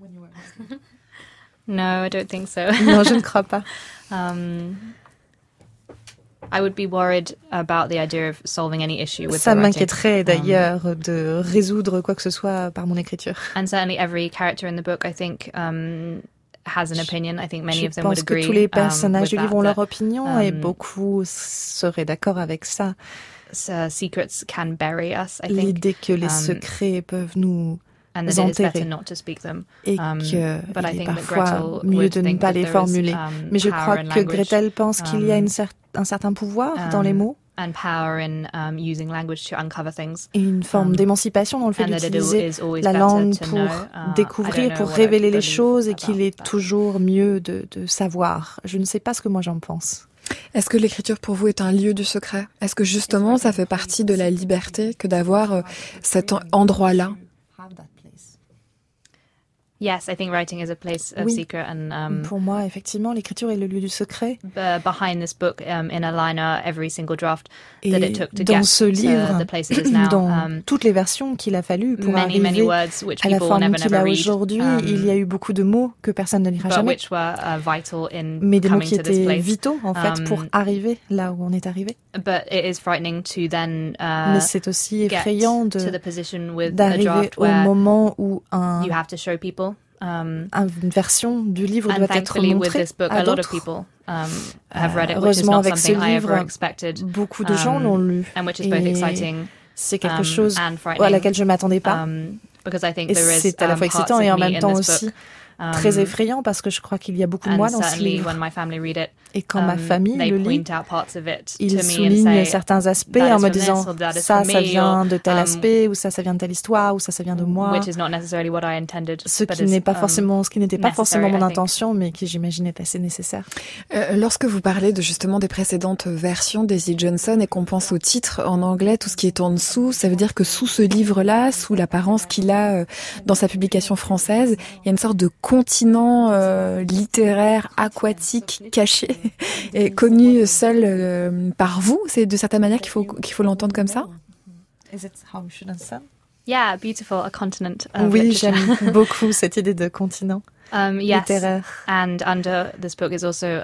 No, I don't think so. Non, je ne crois pas. I would be worried about the idea of solving any issue with Ça the m'inquiéterait writing. d'ailleurs de résoudre quoi que ce soit par mon écriture. And certainly every character in the book, I think, has an opinion. I think many Je of them would pense agree. que tous les personnages du with livre ont that, leur opinion et beaucoup seraient d'accord avec ça. Secrets can bury us, I think. L'idée que les secrets peuvent nous and that it is better enterrer not to speak them. et qu'il est parfois Gretel mieux de ne think pas that les there is, formuler. Mais je power crois in que language, Gretel pense qu'il y a un certain pouvoir dans les mots and power in using language to uncover things. et une forme d'émancipation dans le fait and that it d'utiliser is always la better langue to pour know, découvrir, pour révéler les choses et qu'il est toujours mieux de savoir. Je ne sais pas ce que moi j'en pense. Est-ce que l'écriture pour vous est un lieu du secret? Est-ce que justement ça fait partie de la liberté que d'avoir cet endroit-là? Yes, I think writing is a place of secret, and pour moi, effectivement, l'écriture est le lieu du secret. Behind this book, in a liner, every single draft that it took to dans get ce livre, to the place it is now, dans toutes les versions qu'il a fallu pour arriver words which à la people forme qu'il a read, aujourd'hui, il y a eu beaucoup de mots que personne ne lira but jamais, which were vital in mais des mots coming qui to this étaient place. vitaux en fait pour arriver là où on est arrivé. But it is frightening to then Mais c'est aussi effrayant to the position with a d'arriver draft au where moment où you have to show people. Une version du livre and doit être thankfully with montrée this book, à a lot of d'autres. people have read it, which is Heureusement, not avec ce something I livre, ever expected. beaucoup de gens l'ont lu. And which is both Et exciting c'est quelque chose and à frightening. laquelle je ne m'attendais pas. Because I think Et there is c'est à la fois parts excitant et of en me même in temps this aussi book, très effrayant parce que je crois qu'il y a beaucoup de moi and dans ce certainly livre. when my family read it, Et quand ma famille they le lit, point out parts of it ils to me and soulignent say, certains aspects "That is en me from this, disant or that is ça, from ça me," vient or, de tel aspect, ou ça vient de telle histoire, ou ça vient de moi. which is not necessarily what I intended. Ce but qui is, n'est pas forcément, ce qui n'était pas forcément mon necessary, I think. intention, mais qui j'imagine est assez nécessaire. Lorsque vous parlez de justement des précédentes versions d'Daisy Johnson et qu'on pense au titre en anglais, tout ce qui est en dessous, ça veut dire que sous ce livre-là, sous l'apparence qu'il a dans sa publication française, il y a une sorte de continent littéraire, aquatique, caché et connu seul par vous. C'est de certaine manière qu'il faut l'entendre comme ça. Is it how we should understand? Yeah, beautiful, a continent of Oui, literature. j'aime beaucoup cette idée de continent Yes, littéraire. and under this book is also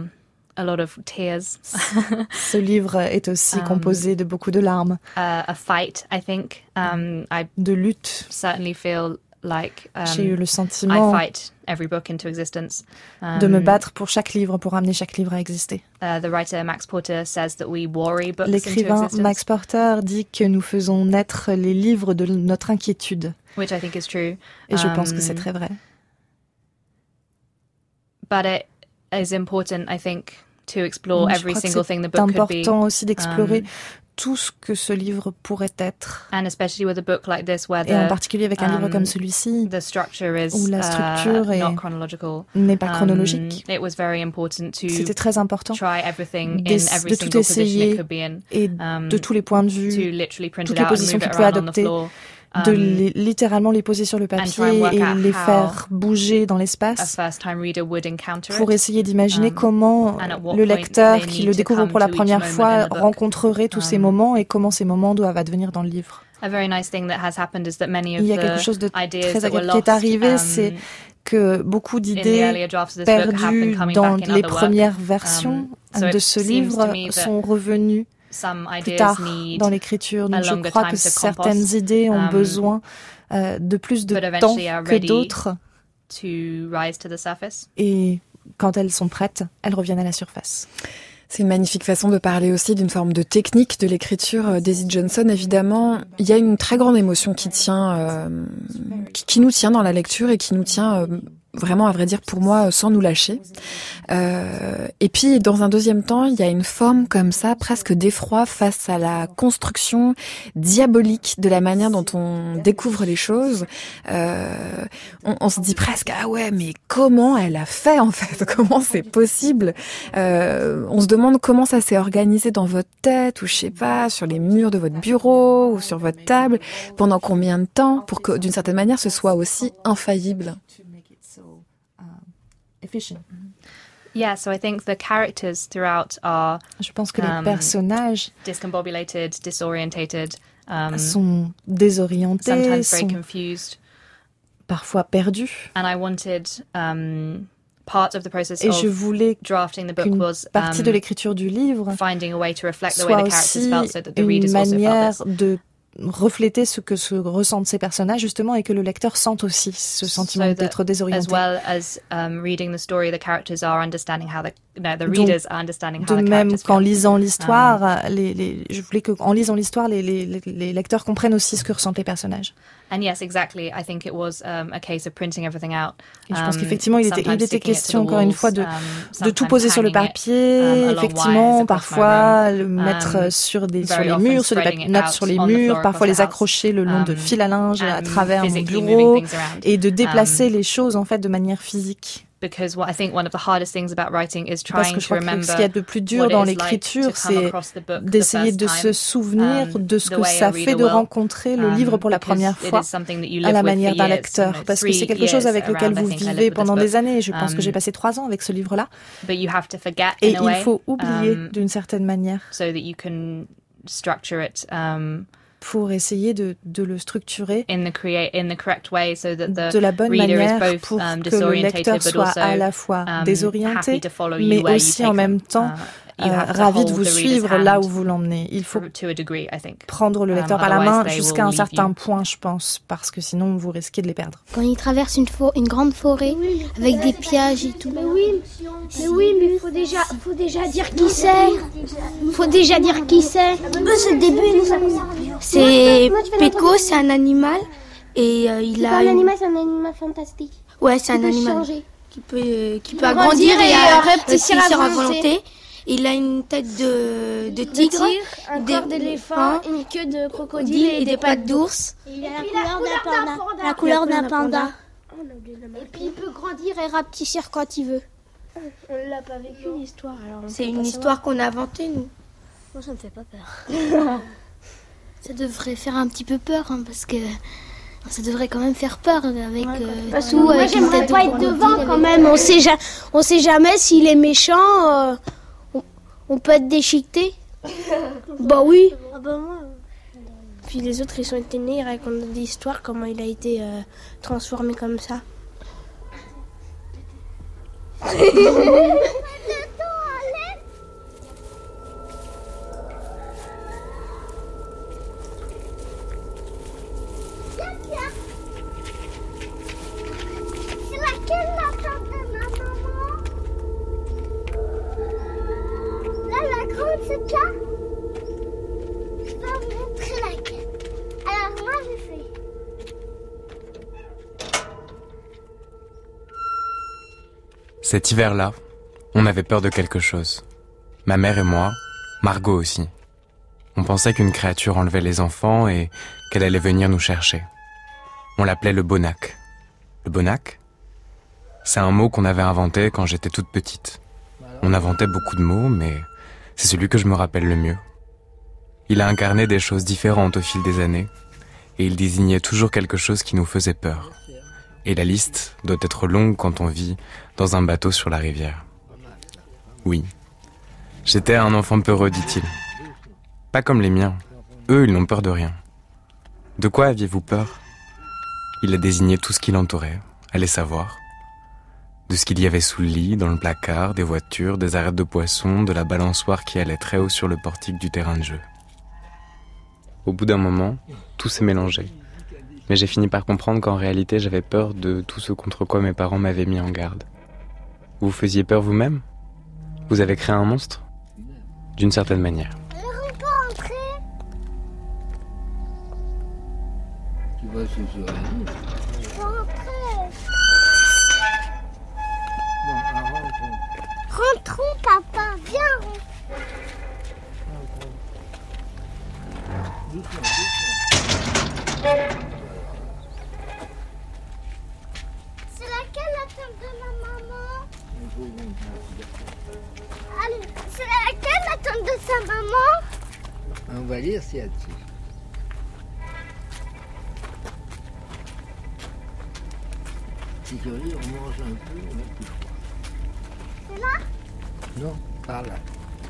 a lot of tears. Ce livre est aussi composé de beaucoup de larmes, A fight, I think. I de lutte. certainly feel like J'ai eu le I sentiment fight every book into existence. de me battre pour chaque livre, pour amener chaque livre à exister. The writer Max Porter says that we worry books into L'écrivain existence, Max Porter dit que nous faisons naître les livres de notre inquiétude. which I think is true. Et je pense que c'est très vrai. But it is important, I think, to explore Je every crois que single thing the c'est book could be. important aussi d'explorer tout ce que ce livre pourrait être. And especially with a book like this, where Et en the particulier avec un livre comme celui-ci, structure is où la structure not chronological. n'est pas chronologique. It was very important to C'était très important try everything in every de tout single position it essayer could be in. et de tous les points de vue, To literally print toutes it les out and positions move qu'il it pouvait around on the adopter, floor. de littéralement les poser sur le try and papier work et out les how faire bouger dans A l'espace first-time reader would encounter pour it. essayer d'imaginer comment and at what le point lecteur they qui need le to découvre come pour la to each première moment fois in the book. rencontrerait tous ces moments et comment ces moments doivent advenir dans le livre. A very nice thing that has happened is that many of Il y a the quelque chose de ideas très that were agréable qui est lost arrivé, c'est que beaucoup in the d'idées earlier drafts of this book have been perdues coming dans back in les other work. premières versions So de it ce seems livre to me that sont revenues some plus ideas tard need dans l'écriture. Donc a je longer crois time que to certaines compost, idées ont besoin de plus de but temps eventually are que ready d'autres. to rise to the surface. Et quand elles sont prêtes, elles reviennent à la surface. C'est une magnifique façon de parler aussi d'une forme de technique de l'écriture d'Daisy Johnson. Évidemment, il y a une très grande émotion qui tient, qui nous tient dans la lecture et qui nous tient vraiment, à vrai dire, pour moi, sans nous lâcher. Et puis, dans un deuxième temps, il y a une forme comme ça, presque d'effroi face à la construction diabolique de la manière dont on découvre les choses. On se dit presque, ah ouais, mais comment elle a fait, en fait? Comment c'est possible? On se demande comment ça s'est organisé dans votre tête, ou je sais pas, sur les murs de votre bureau, ou sur votre table, pendant combien de temps, pour que, d'une certaine manière, ce soit aussi infaillible. Yeah, so I think the characters throughout are Je pense que les personnages discombobulated, disorientated, sont désorientés, sometimes very sont confused. parfois perdus. And I wanted part of the process Et je of voulais drafting the book qu'une was partie de l'écriture du livre finding a way to reflect the way soit the characters aussi felt so that the une readers also felt manière this. de refléter ce que se ressentent ces personnages justement et que le lecteur sente aussi ce sentiment d'être désorienté. De même qu'en lisant l'histoire, je voulais qu'en lisant l'histoire, les lecteurs comprennent aussi ce que ressentent les personnages. And yes, exactly. I think it was a case of printing everything out. Et je pense qu'effectivement, il était question encore une fois de tout poser sur le papier. Effectivement, parfois le mettre sur les murs, sur des notes sur les murs, parfois les accrocher le long de fil à linge à travers mon bureau et de déplacer les choses en fait de manière physique. Because I think one of the hardest things about writing is trying to remember ce qu'il y a de plus dur dans l'écriture, c'est d'essayer de se souvenir de ce que ça fait de rencontrer le livre pour la première fois à la manière d'un lecteur. Parce que c'est quelque chose avec lequel vous vivez pendant des années. Je pense que j'ai passé 3 ans avec ce livre-là. Et il faut oublier d'une certaine manière. Pour essayer de le structurer de la bonne manière pour que le lecteur soit à la fois désorienté, mais aussi en même temps ravi de vous suivre là où vous l'emmenez. Il faut prendre le lecteur par la main jusqu'à un certain point, je pense, parce que sinon vous risquez de les perdre. Quand il traverse une grande forêt avec des pièges et tout. Mais il faut déjà dire qui c'est. Faut déjà dire qui c'est. C'est le début. C'est Peko, c'est un animal et il a. C'est un animal fantastique. Ouais, c'est un animal qui peut agrandir et rétrécir à volonté. Il a une tête de tigre, un corps d'éléphant, une queue de crocodile et des pattes d'ours. Il a la couleur d'un panda. Et puis il peut grandir et rapetissir quand il veut. On l'a pas vécu l'histoire. C'est une histoire qu'on a inventée, nous. Moi, ça me fait pas peur. Ça devrait faire un petit peu peur, hein, parce que ça devrait quand même faire peur avec tout. Moi, j'aimerais pas être devant quand même. On sait jamais s'il est méchant. On peut être déchiqueté. Bah oui. Moi. Puis les autres, ils sont étonnés, ils racontent des histoires, comment il a été transformé comme ça. C'est là. Je vais vous montrer laquelle. Alors moi je fais. Cet hiver-là, on avait peur de quelque chose. Ma mère et moi, Margot aussi. On pensait qu'une créature enlevait les enfants et qu'elle allait venir nous chercher. On l'appelait le Bonac. Le Bonac ? C'est un mot qu'on avait inventé quand j'étais toute petite. On inventait beaucoup de mots, mais c'est celui que je me rappelle le mieux. Il a incarné des choses différentes au fil des années, et il désignait toujours quelque chose qui nous faisait peur. Et la liste doit être longue quand on vit dans un bateau sur la rivière. Oui, j'étais un enfant peureux, dit-il. Pas comme les miens. Eux, ils n'ont peur de rien. De quoi aviez-vous peur ? Il a désigné tout ce qui l'entourait, allez savoir. De ce qu'il y avait sous le lit, dans le placard, des voitures, des arêtes de poissons, de la balançoire qui allait très haut sur le portique du terrain de jeu. Au bout d'un moment, tout s'est mélangé. Mais j'ai fini par comprendre qu'en réalité, j'avais peur de tout ce contre quoi mes parents m'avaient mis en garde. Vous faisiez peur vous-même ? Vous avez créé un monstre ? D'une certaine manière. On peut entrer. Tu vas se sourire. Je peux entrer. Rentrons, papa, viens. C'est laquelle la table de ma maman ? Allez, c'est laquelle la table de sa maman ? On va lire si elle dessus. Si tu veux, on mange un peu, on a plus froid. C'est là ? Non, par là.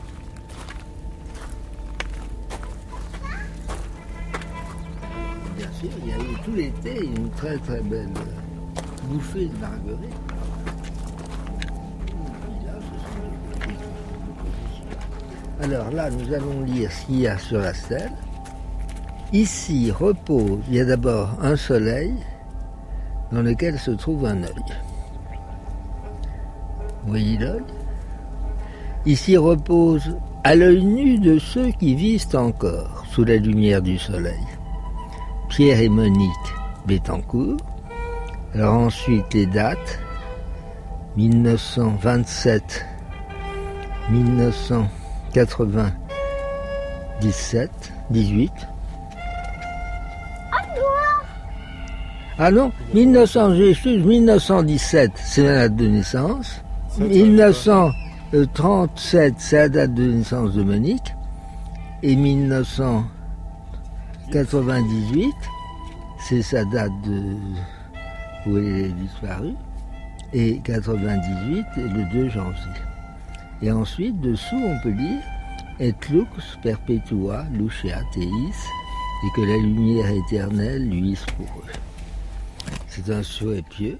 Bien sûr, il y a eu tout l'été une très très belle bouffée de marguerite. Alors là, nous allons lire ce qu'il y a sur la selle. Ici repose, il y a d'abord un soleil dans lequel se trouve un œil. Vous voyez l'œil ? Ici repose à l'œil nu de ceux qui vivent encore sous la lumière du soleil. Pierre et Monique Bettencourt. Alors ensuite les dates, 1927, 1997, 18. Ah non, 1917, c'est la date de naissance. 1937, c'est la date de naissance de Monique. Et 1998, c'est sa date où elle est disparue. Et 98, le 2 janvier. Et ensuite, dessous, on peut lire « Et lux perpetua luceat teis » et que la lumière éternelle luise pour eux. C'est un souhait pieux.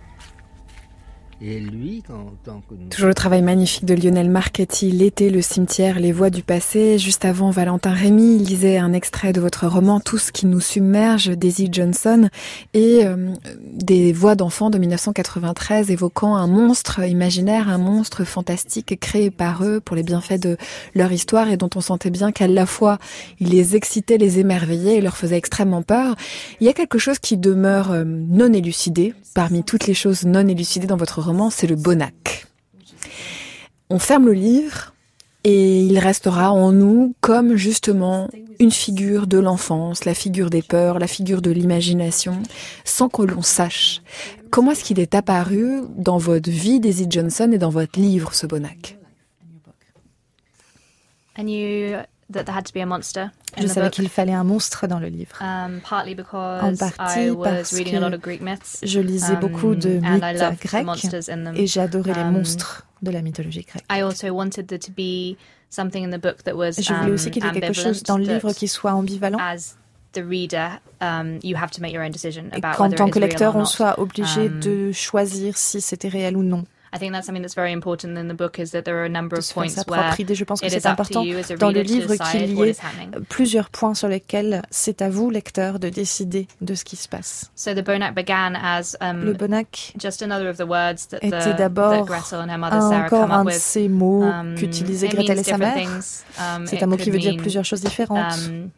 Et lui, tant que nous... Toujours le travail magnifique de Lionel Marchetti, L'été, le cimetière, les voix du passé. Juste avant, Valentin Rémy lisait un extrait de votre roman Tout ce qui nous submerge, Daisy Johnson, et des voix d'enfants de 1993 évoquant un monstre imaginaire, un monstre fantastique créé par eux pour les bienfaits de leur histoire et dont on sentait bien qu'à la fois il les excitait, les émerveillait et leur faisait extrêmement peur. Il y a quelque chose qui demeure non élucidé, parmi toutes les choses non élucidées dans votre roman, c'est le Bonnac. On ferme le livre et il restera en nous comme justement une figure de l'enfance, la figure des peurs, la figure de l'imagination, sans que l'on sache. Comment est-ce qu'il est apparu dans votre vie, Daisy Johnson, et dans votre livre, ce Bonnac? Je savais qu'il fallait un monstre dans le livre. En partie parce que je lisais beaucoup de mythes grecs et j'adorais les monstres de la mythologie grecque. Je voulais aussi qu'il y ait quelque chose dans le livre qui soit ambivalent. Et qu'en tant que lecteur, on soit obligé de choisir si c'était réel ou non. De sa propre idée, je pense que c'est important dans le livre qu'il y ait plusieurs points sur lesquels c'est à vous, lecteur, de décider de ce qui se passe. Le Bonnac était d'abord encore un de ces mots qu'utilisaient Gretel et sa mère. C'est un mot qui veut dire plusieurs choses différentes.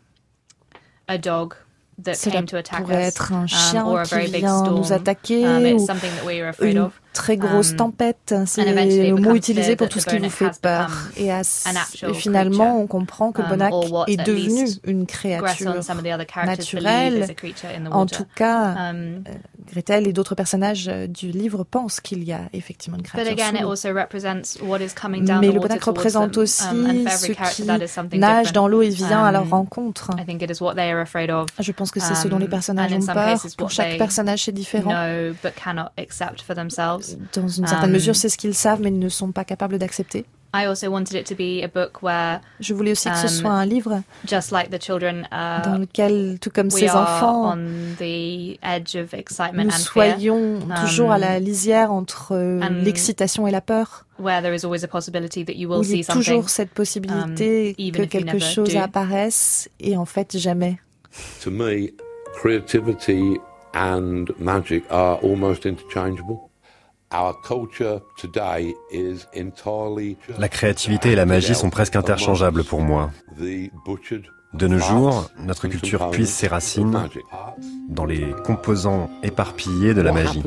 Cela pourrait être un chien qui vient nous attaquer ou une très grosse tempête. C'est le mot utilisé pour tout ce qui vous fait peur. Et finalement, on comprend que Bonnac est devenu une créature naturelle. En tout cas, Gretel et d'autres personnages du livre pensent qu'il y a effectivement une créature sous l'eau. Mais le Bonnac représente aussi ceux qui nagent dans l'eau et vient à leur rencontre. Je pense que c'est ce dont les personnages ont peur. Pour chaque personnage, c'est différent. Dans une certaine mesure, c'est ce qu'ils savent, mais ils ne sont pas capables d'accepter. Je voulais aussi que ce soit un livre dans lequel, tout comme ces enfants, nous soyons toujours à la lisière entre l'excitation et la peur. Où il y a toujours cette possibilité que quelque chose apparaisse et en fait jamais. To me, creativity and magic are almost interchangeable. La créativité et la magie sont presque interchangeables pour moi. De nos jours, notre culture puise ses racines dans les composants éparpillés de la magie.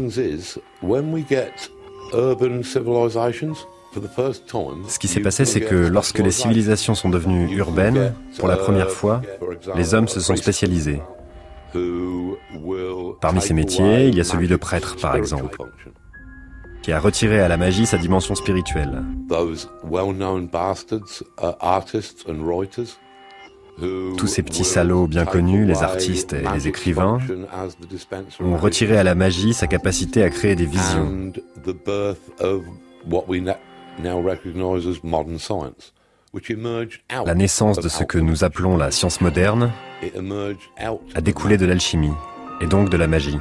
Ce qui s'est passé, c'est que lorsque les civilisations sont devenues urbaines, pour la première fois, les hommes se sont spécialisés. Parmi ces métiers, il y a celui de prêtre, par exemple, qui a retiré à la magie sa dimension spirituelle. Tous ces petits salauds bien connus, les artistes et les écrivains, ont retiré à la magie sa capacité à créer des visions. La naissance de ce que nous appelons la science moderne a découlé de l'alchimie, et donc de la magie.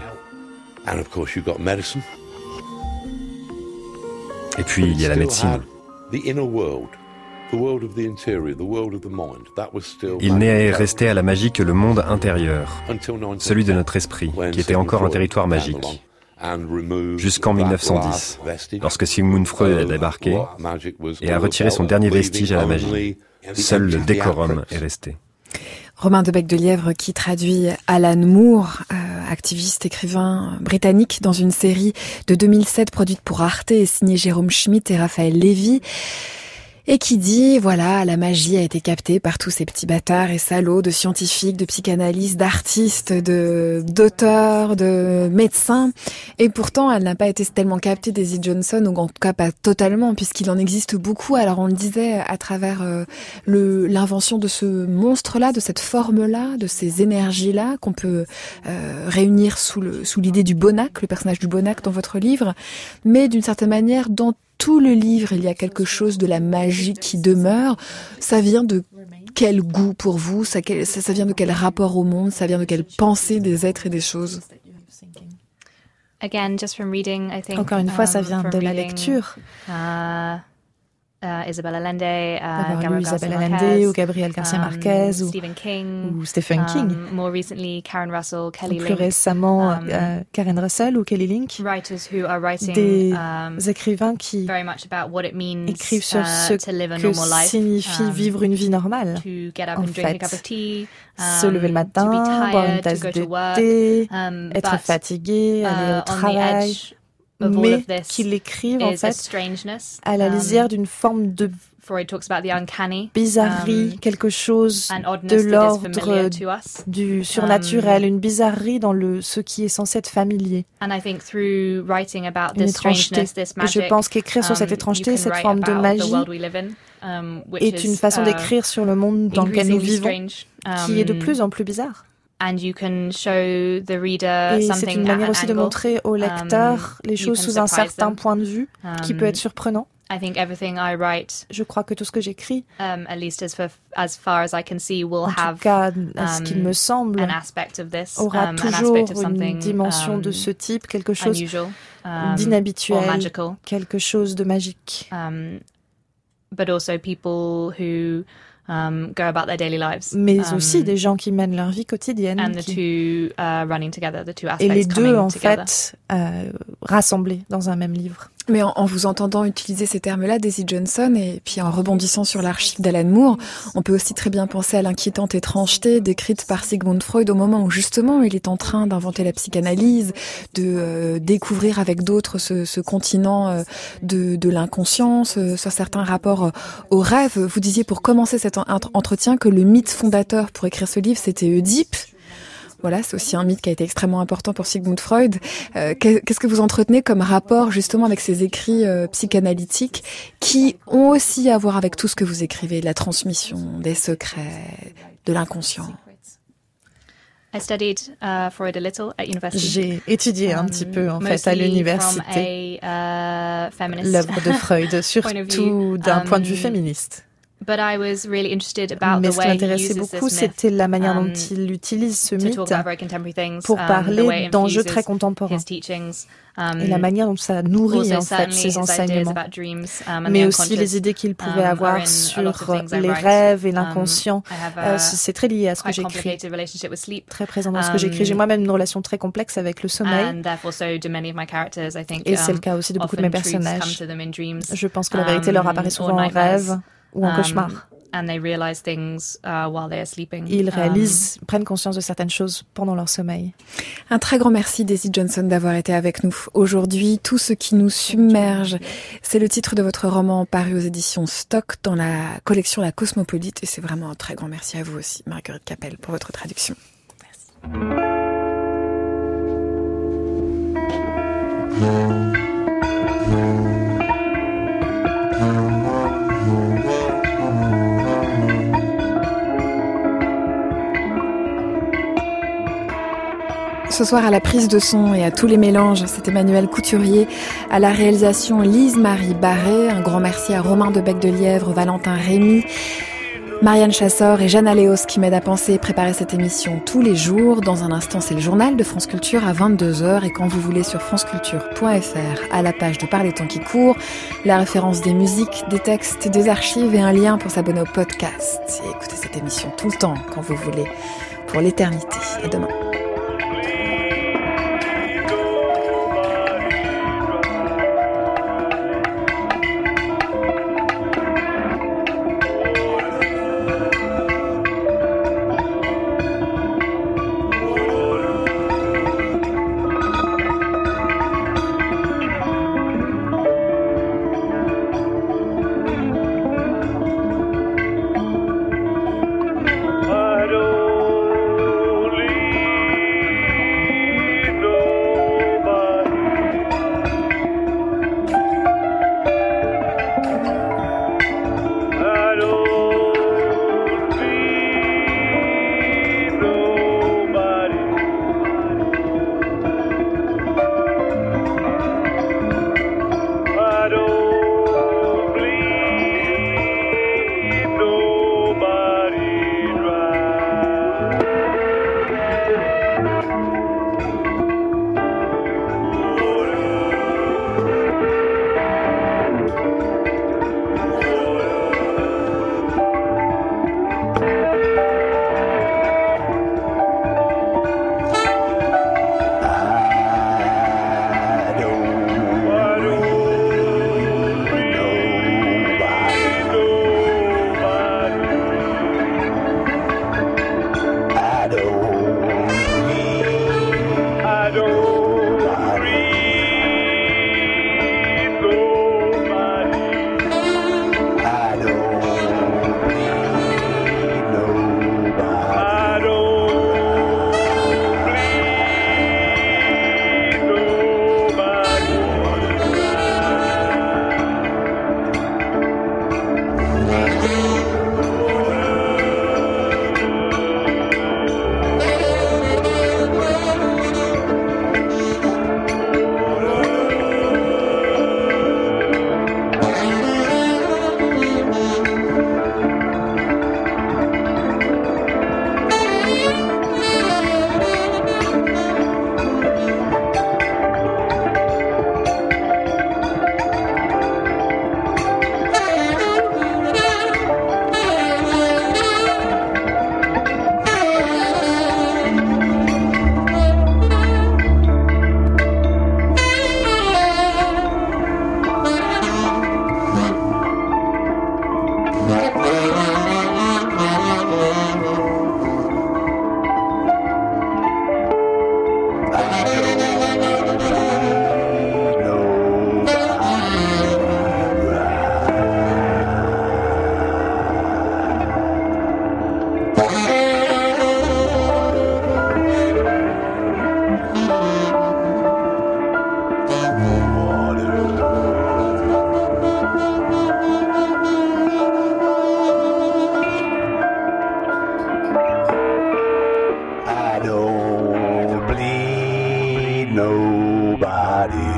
Et puis il y a la médecine. Il n'est resté à la magie que le monde intérieur, celui de notre esprit, qui était encore un territoire magique. Jusqu'en 1910, lorsque Sigmund Freud a débarqué et a retiré son dernier vestige à la magie. Seul le décorum est resté. Romain de Becq-de-Lièvre qui traduit Alan Moore, activiste, écrivain britannique, dans une série de 2007 produite pour Arte et signée Jérôme Schmitt et Raphaël Lévy. Et qui dit, voilà, la magie a été captée par tous ces petits bâtards et salauds de scientifiques, de psychanalystes, d'artistes, d'auteurs, de médecins. Et pourtant, elle n'a pas été tellement captée Daisy Johnson, ou en tout cas pas totalement, puisqu'il en existe beaucoup. Alors on le disait à travers l'invention de ce monstre-là, de cette forme-là, de ces énergies-là, qu'on peut réunir sous l'idée du Bonac, le personnage du Bonac dans votre livre. Mais d'une certaine manière, dans tout le livre, il y a quelque chose de la magie qui demeure. Ça vient de quel goût pour vous ? Ça vient de quel rapport au monde ? Ça vient de quelle pensée des êtres et des choses ? Encore une fois, ça vient de la lecture. Isabel Allende, Isabel Allende ou Gabriel Garcia Marquez ou Stephen King. Plus récemment, Karen Russell ou Kelly Link. Des écrivains qui écrivent sur ce que signifie vivre une vie normale. En fait, se lever le matin, boire une tasse de thé, être fatigué, aller au travail. Mais qu'ils l'écrivent en fait à la lisière d'une forme de bizarrerie, quelque chose de l'ordre du surnaturel, une bizarrerie dans ce qui est censé être familier. Une étrangeté. Et je pense qu'écrire sur cette étrangeté, cette forme de magie, est une façon d'écrire sur le monde dans lequel nous vivons, qui est de plus en plus bizarre. Et c'est une manière aussi de montrer au lecteur les choses sous un certain point de vue, qui peut être surprenant. Je crois que tout ce que j'écris, en tout cas, à ce qu'il me semble, aura toujours une dimension de ce type, quelque chose d'inhabituel, quelque chose de magique. Mais aussi des gens qui mènent leur vie quotidienne. Et les deux, en fait, rassemblés dans un même livre. Mais en vous entendant utiliser ces termes-là, Daisy Johnson, et puis en rebondissant sur l'archive d'Alan Moore, on peut aussi très bien penser à l'inquiétante étrangeté décrite par Sigmund Freud au moment où justement il est en train d'inventer la psychanalyse, de découvrir avec d'autres ce continent de l'inconscient, ce certain rapport au rêve. Vous disiez pour commencer cet entretien que le mythe fondateur pour écrire ce livre, c'était Oedipe. Voilà, c'est aussi un mythe qui a été extrêmement important pour Sigmund Freud. Qu'est-ce que vous entretenez comme rapport justement avec ces écrits psychanalytiques qui ont aussi à voir avec tout ce que vous écrivez, la transmission des secrets, de l'inconscient? J'ai étudié un petit peu en fait à l'université l'œuvre de Freud, surtout d'un point de vue féministe. Mais ce qui m'intéressait beaucoup, c'était la manière dont il utilise ce mythe pour parler d'enjeux très contemporains et la manière dont ça nourrit en fait ses enseignements, mais aussi les idées qu'il pouvait avoir sur les rêves et l'inconscient. C'est très lié à ce que j'écris, très présent dans ce que j'écris. J'ai moi-même une relation très complexe avec le sommeil, et c'est le cas aussi de beaucoup de mes personnages. Je pense que la vérité leur apparaît souvent en rêve ou en cauchemar. Ils prennent conscience de certaines choses pendant leur sommeil. Un très grand merci Daisy Johnson d'avoir été avec nous. Aujourd'hui, Tout ce qui nous submerge, c'est le titre de votre roman paru aux éditions Stock dans la collection La Cosmopolite, et c'est vraiment un très grand merci à vous aussi, Marguerite Capel, pour votre traduction. Merci. Ce soir à la prise de son et à tous les mélanges, c'est Emmanuel Couturier, à la réalisation Lise-Marie Barré, un grand merci à Romain de Becq-de-Lièvre, Valentin Rémy, Marianne Chassor et Jeanne Aléos qui m'aident à penser et préparer cette émission tous les jours. Dans un instant, c'est le journal de France Culture à 22h et quand vous voulez sur franceculture.fr à la page de Par les temps qui courent, la référence des musiques, des textes, des archives et un lien pour s'abonner au podcast. Et écoutez cette émission tout le temps quand vous voulez, pour l'éternité. À demain. Nobody